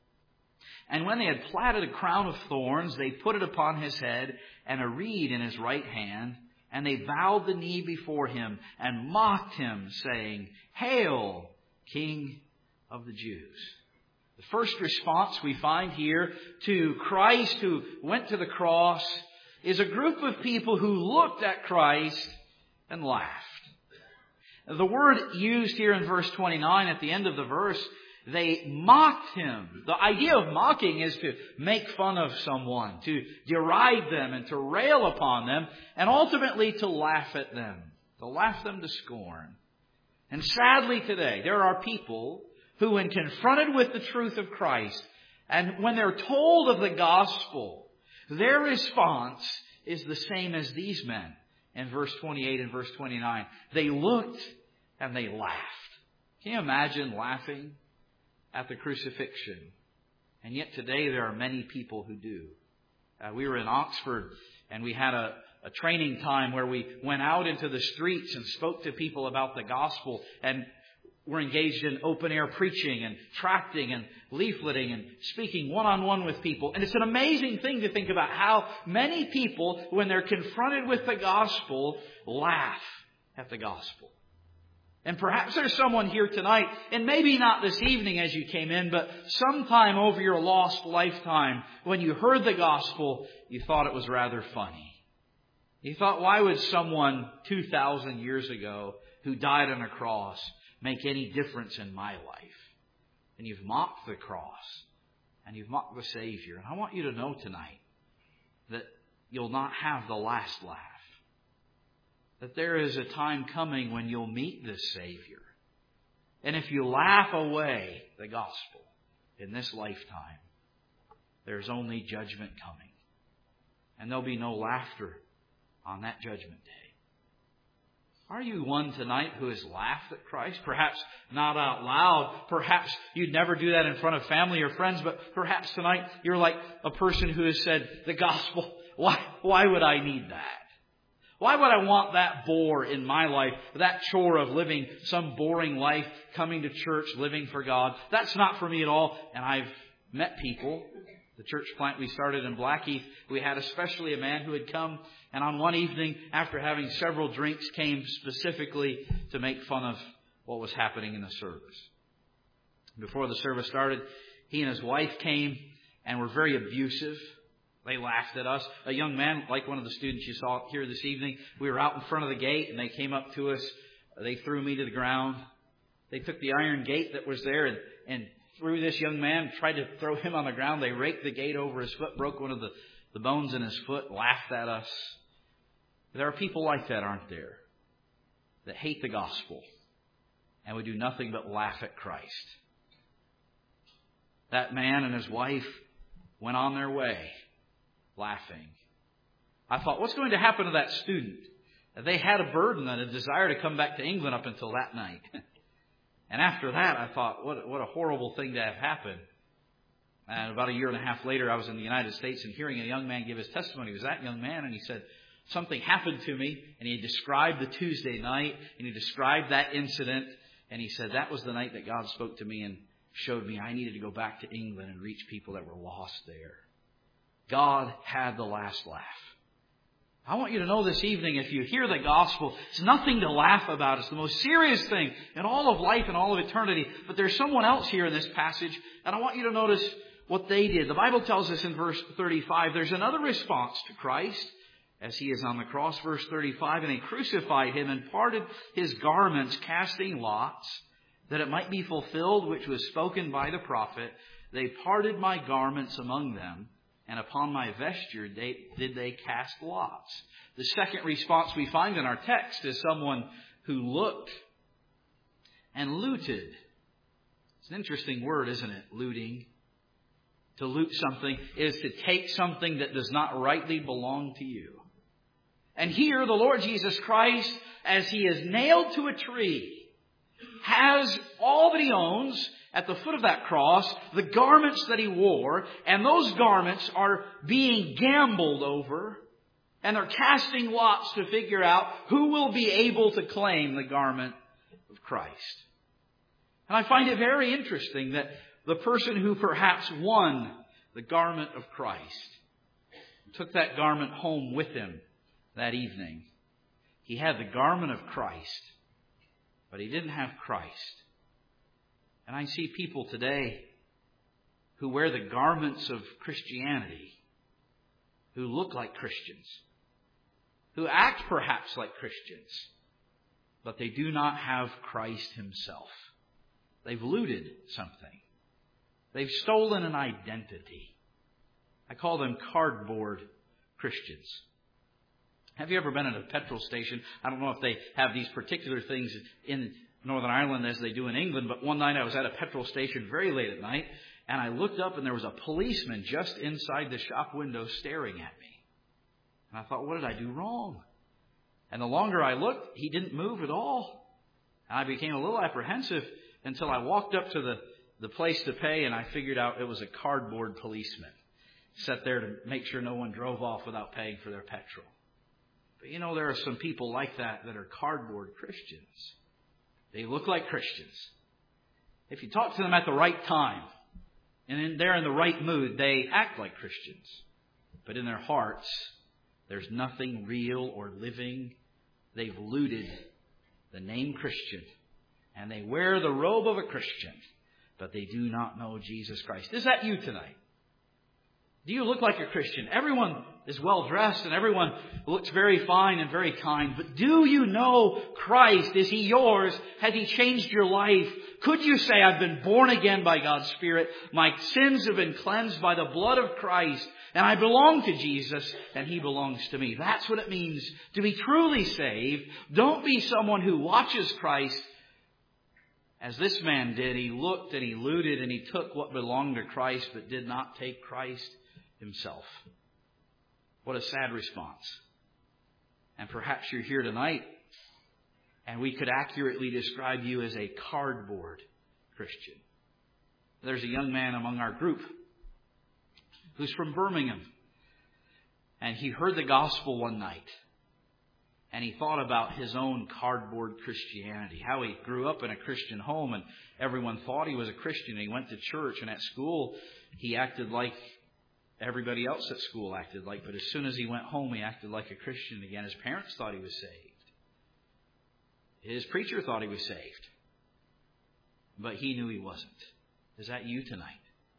And when they had platted a crown of thorns, they put it upon his head and a reed in his right hand. And they bowed the knee before him and mocked him, saying, Hail, King of the Jews. The first response we find here to Christ who went to the cross is a group of people who looked at Christ and laughed. The word used here in verse 29 at the end of the verse, they mocked him. The idea of mocking is to make fun of someone, to deride them and to rail upon them, and ultimately to laugh at them, to laugh them to scorn. And sadly today, there are people who, when confronted with the truth of Christ, and when they're told of the gospel, their response is the same as these men in verse 28 and verse 29. They looked and they laughed. Can you imagine laughing at the crucifixion? And yet today there are many people who do. We were in Oxford and we had a training time where we went out into the streets and spoke to people about the gospel, and we're engaged in open-air preaching and tracting and leafleting and speaking one-on-one with people. And it's an amazing thing to think about how many people, when they're confronted with the gospel, laugh at the gospel. And perhaps there's someone here tonight, and maybe not this evening as you came in, but sometime over your lost lifetime, when you heard the gospel, you thought it was rather funny. You thought, why would someone 2,000 years ago who died on a cross make any difference in my life? And you've mocked the cross, and you've mocked the Savior. And I want you to know tonight that you'll not have the last laugh. That there is a time coming when you'll meet this Savior. And if you laugh away the gospel in this lifetime, there's only judgment coming. And there'll be no laughter on that judgment day. Are you one tonight who has laughed at Christ? Perhaps not out loud. Perhaps you'd never do that in front of family or friends. But perhaps tonight you're like a person who has said, the gospel, why would I need that? Why would I want that bore in my life? That chore of living some boring life, coming to church, living for God. That's not for me at all. And I've met people. The church plant we started in Blackheath, we had especially a man who had come, and on one evening, after having several drinks, came specifically to make fun of what was happening in the service. Before the service started, he and his wife came and were very abusive. They laughed at us. A young man, like one of the students you saw here this evening, we were out in front of the gate and they came up to us. They threw me to the ground. They took the iron gate that was there and threw this young man, tried to throw him on the ground. They raked the gate over his foot, broke one of the bones in his foot, laughed at us. There are people like that, aren't there? That hate the gospel and would do nothing but laugh at Christ. That man and his wife went on their way laughing. I thought, what's going to happen to that student? They had a burden and a desire to come back to England up until that night. And after that, I thought, what a horrible thing to have happened. And about a year and a half later, I was in the United States and hearing a young man give his testimony. He was that young man, and he said, something happened to me. And he described the Tuesday night, and he described that incident. And he said, that was the night that God spoke to me and showed me I needed to go back to England and reach people that were lost there. God had the last laugh. I want you to know this evening, if you hear the gospel, it's nothing to laugh about. It's the most serious thing in all of life and all of eternity. But there's someone else here in this passage, and I want you to notice what they did. The Bible tells us in verse 35, there's another response to Christ as he is on the cross. Verse 35, and they crucified him and parted his garments, casting lots, that it might be fulfilled which was spoken by the prophet. They parted my garments among them, and upon my vesture did they cast lots. The second response we find in our text is someone who looked and looted. It's an interesting word, isn't it? Looting. To loot something is to take something that does not rightly belong to you. And here the Lord Jesus Christ, as he is nailed to a tree, has all that he owns at the foot of that cross, the garments that he wore, and those garments are being gambled over, and they're casting lots to figure out who will be able to claim the garment of Christ. And I find it very interesting that the person who perhaps won the garment of Christ took that garment home with him that evening. He had the garment of Christ, but he didn't have Christ. And I see people today who wear the garments of Christianity, who look like Christians, who act perhaps like Christians, but they do not have Christ Himself. They've looted something. They've stolen an identity. I call them cardboard Christians. Have you ever been at a petrol station? I don't know if they have these particular things in Northern Ireland as they do in England, but one night I was at a petrol station very late at night, and I looked up and there was a policeman just inside the shop window staring at me. And I thought, what did I do wrong? And the longer I looked, he didn't move at all. And I became a little apprehensive until I walked up to the place to pay, and I figured out it was a cardboard policeman. Sat there to make sure no one drove off without paying for their petrol. But you know, there are some people like that are cardboard Christians. They look like Christians. If you talk to them at the right time, and they're in the right mood, they act like Christians. But in their hearts, there's nothing real or living. They've looted the name Christian. And they wear the robe of a Christian. But they do not know Jesus Christ. Is that you tonight? Do you look like a Christian? Everyone is well dressed and everyone looks very fine and very kind. But do you know Christ? Is He yours? Has He changed your life? Could you say, I've been born again by God's Spirit. My sins have been cleansed by the blood of Christ. And I belong to Jesus and He belongs to me. That's what it means to be truly saved. Don't be someone who watches Christ. As this man did, he looked and he looted and he took what belonged to Christ but did not take Christ Himself. What a sad response. And perhaps you're here tonight and we could accurately describe you as a cardboard Christian. There's a young man among our group who's from Birmingham. And he heard the gospel one night. And he thought about his own cardboard Christianity. How he grew up in a Christian home and everyone thought he was a Christian. He went to church and at school he acted like everybody else at school acted like. But as soon as he went home he acted like a Christian again. His parents thought he was saved. His preacher thought he was saved. But he knew he wasn't. Is that you tonight?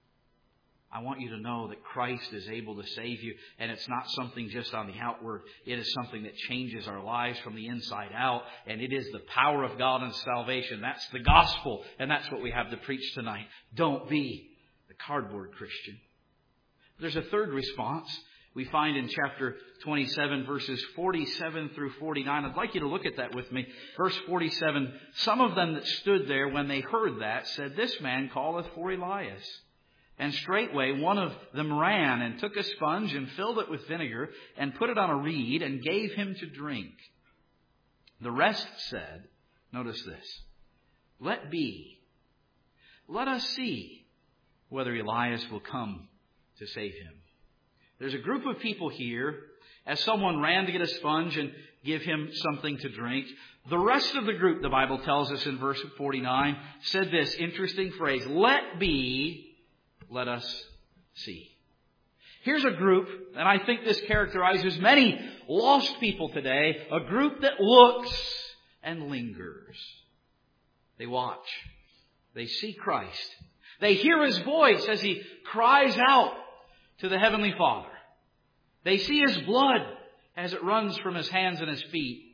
I want you to know that Christ is able to save you. And it's not something just on the outward. It is something that changes our lives from the inside out. And it is the power of God and salvation. That's the gospel. And that's what we have to preach tonight. Don't be the cardboard Christian. There's a third response we find in chapter 27, verses 47 through 49. I'd like you to look at that with me. Verse 47, some of them that stood there when they heard that said, this man calleth for Elias. And straightway one of them ran and took a sponge and filled it with vinegar and put it on a reed and gave him to drink. The rest said, notice this, let be. Let us see whether Elias will come to save him. There's a group of people here, as someone ran to get a sponge and give him something to drink. The rest of the group, the Bible tells us in verse 49, said this interesting phrase, let be. Let us see. Here's a group, and I think this characterizes many lost people today, a group that looks and lingers. They watch. They see Christ. They hear His voice as He cries out to the Heavenly Father. They see His blood as it runs from His hands and His feet.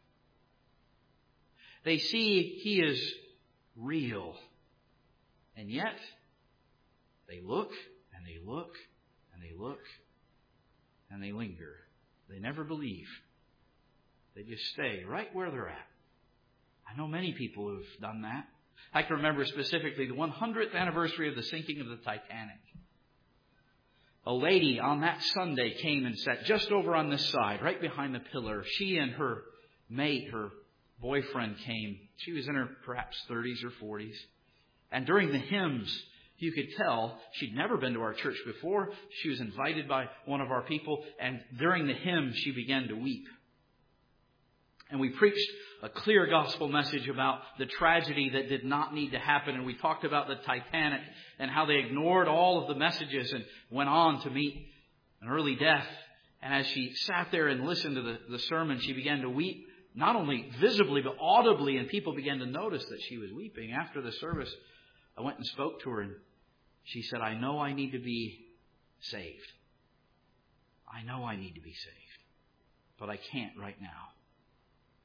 They see He is real. And yet, they look, and they look, and they look, and they linger. They never believe. They just stay right where they're at. I know many people who've done that. I can remember specifically the 100th anniversary of the sinking of the Titanic. A lady on that Sunday came and sat just over on this side, right behind the pillar. She and her mate, her boyfriend, came. She was in her perhaps 30s or 40s. And during the hymns, you could tell she'd never been to our church before. She was invited by one of our people. And during the hymn, she began to weep. And we preached a clear gospel message about the tragedy that did not need to happen. And we talked about the Titanic and how they ignored all of the messages and went on to meet an early death. And as she sat there and listened to the sermon, she began to weep, not only visibly, but audibly. And people began to notice that she was weeping. After the service, I went and spoke to her, and she said, I know I need to be saved. I know I need to be saved, but I can't right now.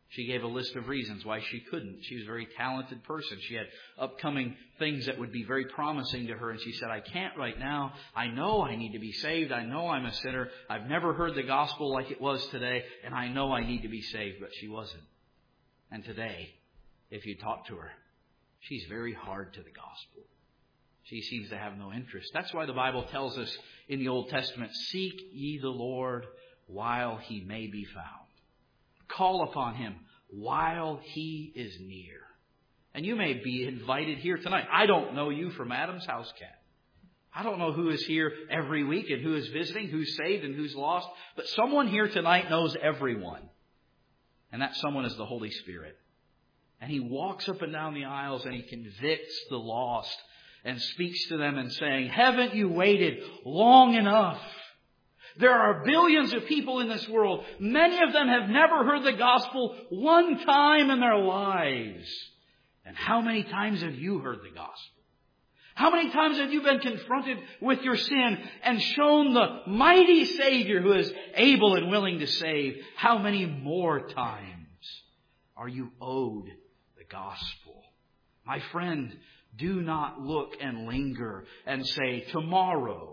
She gave a list of reasons why she couldn't. She was a very talented person. She had upcoming things that would be very promising to her. And she said, I can't right now. I know I need to be saved. I know I'm a sinner. I've never heard the gospel like it was today. And I know I need to be saved. But she wasn't. And today, if you talk to her, she's very hard to the gospel. She seems to have no interest. That's why the Bible tells us in the Old Testament, seek ye the Lord while He may be found. Call upon Him while He is near. And you may be invited here tonight. I don't know you from Adam's house cat. I don't know who is here every week and who is visiting, who's saved and who's lost. But someone here tonight knows everyone. And that someone is the Holy Spirit. And He walks up and down the aisles and He convicts the lost and speaks to them and saying, haven't you waited long enough? There are billions of people in this world. Many of them have never heard the gospel one time in their lives. And how many times have you heard the gospel? How many times have you been confronted with your sin and shown the mighty Savior who is able and willing to save? How many more times are you owed the gospel? My friend, do not look and linger and say, tomorrow.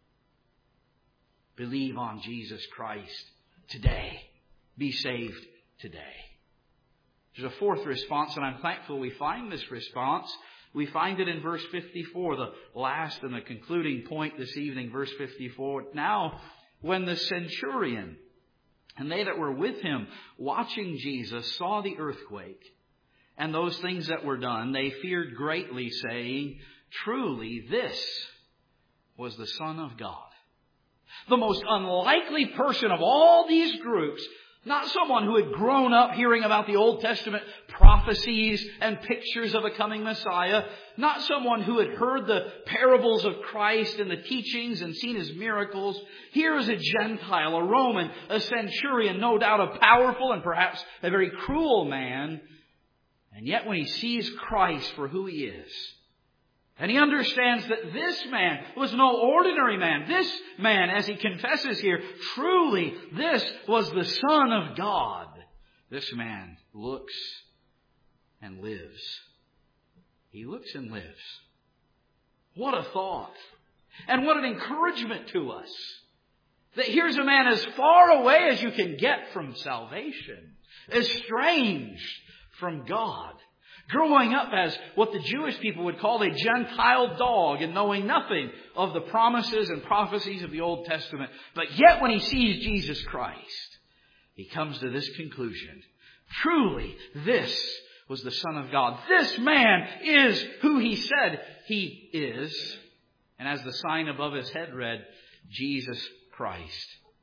Believe on Jesus Christ today. Be saved today. There's a fourth response, and I'm thankful we find this response. We find it in verse 54, the last and the concluding point this evening, verse 54. Now, when the centurion and they that were with him watching Jesus saw the earthquake and those things that were done, they feared greatly, saying, truly this was the Son of God. The most unlikely person of all these groups, not someone who had grown up hearing about the Old Testament prophecies and pictures of a coming Messiah, not someone who had heard the parables of Christ and the teachings and seen His miracles. Here is a Gentile, a Roman, a centurion, no doubt a powerful and perhaps a very cruel man. And yet when he sees Christ for who He is, and he understands that this man was no ordinary man. This man, as he confesses here, truly this was the Son of God. This man looks and lives. He looks and lives. What a thought. And what an encouragement to us. That here's a man as far away as you can get from salvation. Estranged from God. Growing up as what the Jewish people would call a Gentile dog and knowing nothing of the promises and prophecies of the Old Testament. But yet when he sees Jesus Christ, he comes to this conclusion. Truly, this was the Son of God. This man is who He said He is. And as the sign above his head read, Jesus Christ,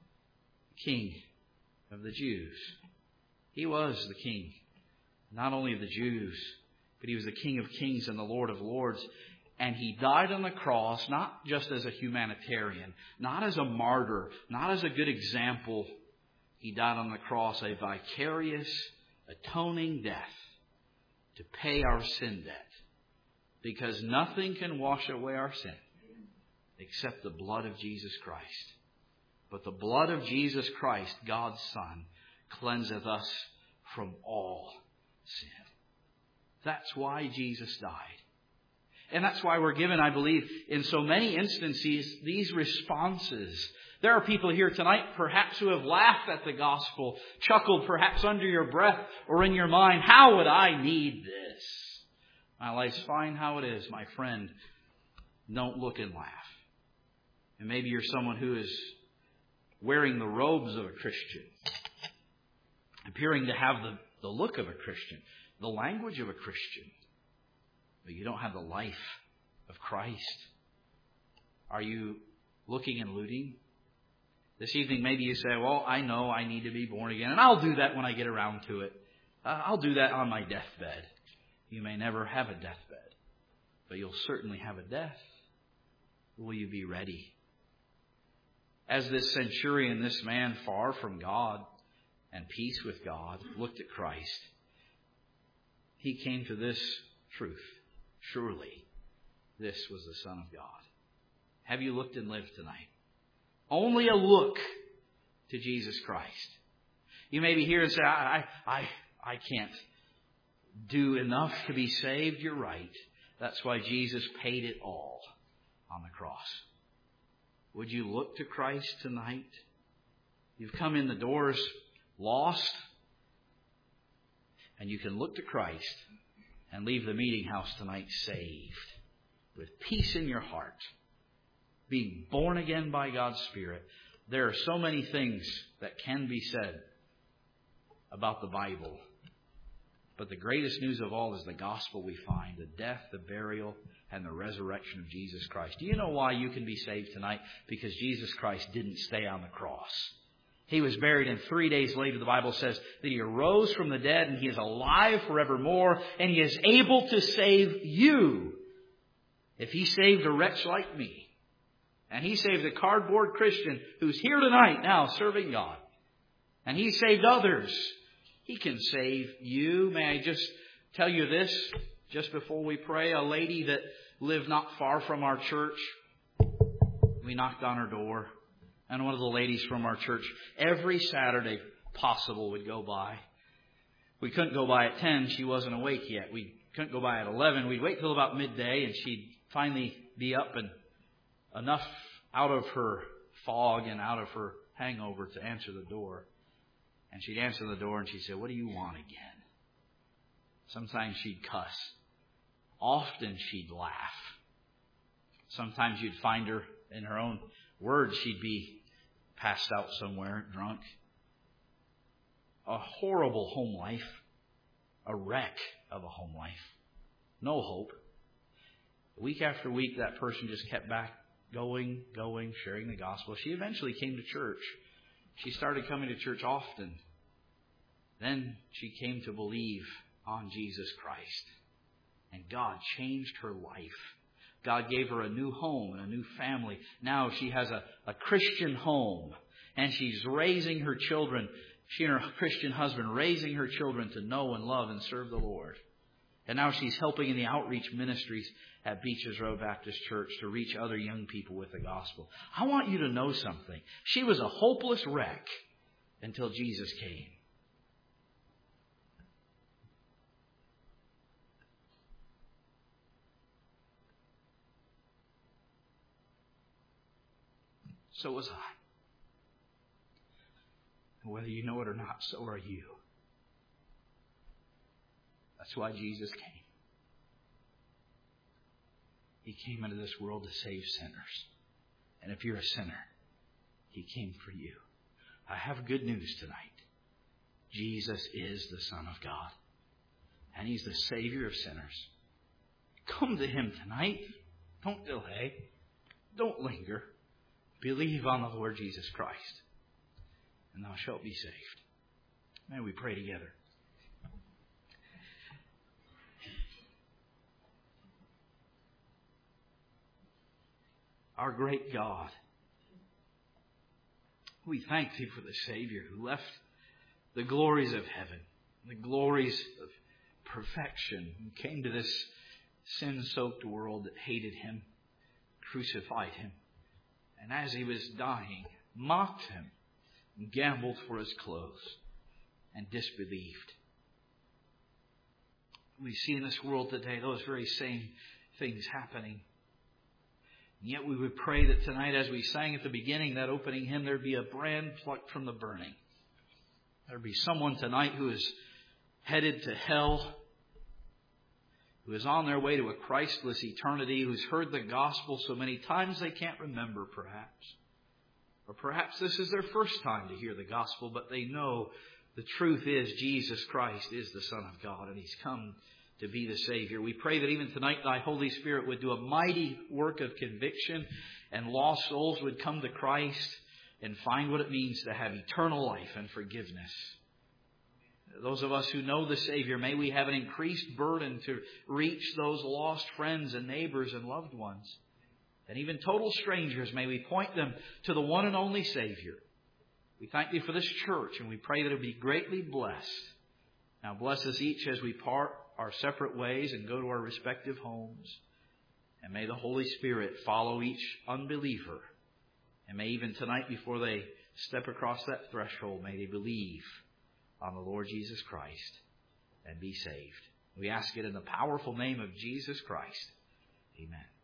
King of the Jews. He was the King. Not only of the Jews, but He was the King of Kings and the Lord of Lords. And He died on the cross, not just as a humanitarian, not as a martyr, not as a good example. He died on the cross a vicarious, atoning death to pay our sin debt. Because nothing can wash away our sin except the blood of Jesus Christ. But the blood of Jesus Christ, God's Son, cleanseth us from all sin. That's why Jesus died. And that's why we're given, I believe, in so many instances, these responses. There are people here tonight, perhaps, who have laughed at the gospel, chuckled perhaps under your breath or in your mind, how would I need this? My life's fine how it is, my friend. Don't look and laugh. And maybe you're someone who is wearing the robes of a Christian, appearing to have the look of a Christian, the language of a Christian, but you don't have the life of Christ. Are you looking and looting? This evening maybe you say, well, I know I need to be born again, and I'll do that when I get around to it. I'll do that on my deathbed. You may never have a deathbed, but you'll certainly have a death. Will you be ready? As this centurion, this man far from God and peace with God, looked at Christ, he came to this truth. Surely, this was the Son of God. Have you looked and lived tonight? Only a look to Jesus Christ. You may be here and say, I I can't do enough to be saved. You're right. That's why Jesus paid it all on the cross. Would you look to Christ tonight? You've come in the doors lost, and you can look to Christ and leave the meeting house tonight saved, with peace in your heart, being born again by God's Spirit. There are so many things that can be said about the Bible, but the greatest news of all is the gospel we find, the death, the burial, and the resurrection of Jesus Christ. Do you know why you can be saved tonight? Because Jesus Christ didn't stay on the cross. He was buried, and 3 days later the Bible says that He arose from the dead, and He is alive forevermore, and He is able to save you. If He saved a wretch like me, and He saved a cardboard Christian who's here tonight now serving God, and He saved others, He can save you. May I just tell you this just before we pray? A lady that lived not far from our church, we knocked on her door. And one of the ladies from our church, every Saturday possible, would go by. We couldn't go by at 10. She wasn't awake yet. We couldn't go by at 11. We'd wait till about midday, and she'd finally be up and enough out of her fog and out of her hangover to answer the door. And she'd answer the door, and she'd say, "What do you want again?" Sometimes she'd cuss. Often she'd laugh. Sometimes you'd find her in her own words, she'd be passed out somewhere, drunk. A horrible home life. A wreck of a home life. No hope. Week after week, that person just kept back going, sharing the gospel. She eventually came to church. She started coming to church often. Then she came to believe on Jesus Christ. And God changed her life. God gave her a new home and a new family. Now she has a Christian home. And she's raising her children. She and her Christian husband raising her children to know and love and serve the Lord. And now she's helping in the outreach ministries at Beaches Road Baptist Church to reach other young people with the gospel. I want you to know something. She was a hopeless wreck until Jesus came. So was I. And whether you know it or not, so are you. That's why Jesus came. He came into this world to save sinners. And if you're a sinner, He came for you. I have good news tonight. Jesus is the Son of God. And He's the Savior of sinners. Come to Him tonight. Don't delay. Don't linger. Believe on the Lord Jesus Christ, and thou shalt be saved. May we pray together. Our great God, we thank Thee for the Savior who left the glories of heaven, the glories of perfection, and came to this sin-soaked world that hated Him, crucified Him. And as He was dying, mocked Him, and gambled for His clothes, and disbelieved. We see in this world today those very same things happening. And yet we would pray that tonight, as we sang at the beginning, that opening hymn, there'd be a brand plucked from the burning. There'd be someone tonight who is headed to hell, who is on their way to a Christless eternity, who's heard the gospel so many times they can't remember, perhaps. Or perhaps this is their first time to hear the gospel, but they know the truth is Jesus Christ is the Son of God, and He's come to be the Savior. We pray that even tonight Thy Holy Spirit would do a mighty work of conviction, and lost souls would come to Christ and find what it means to have eternal life and forgiveness. Those of us who know the Savior, may we have an increased burden to reach those lost friends and neighbors and loved ones. And even total strangers, may we point them to the one and only Savior. We thank Thee for this church, and we pray that it be greatly blessed. Now bless us each as we part our separate ways and go to our respective homes. And may the Holy Spirit follow each unbeliever. And may even tonight, before they step across that threshold, may they believe on the Lord Jesus Christ. and be saved. We ask it in the powerful name of Jesus Christ. Amen.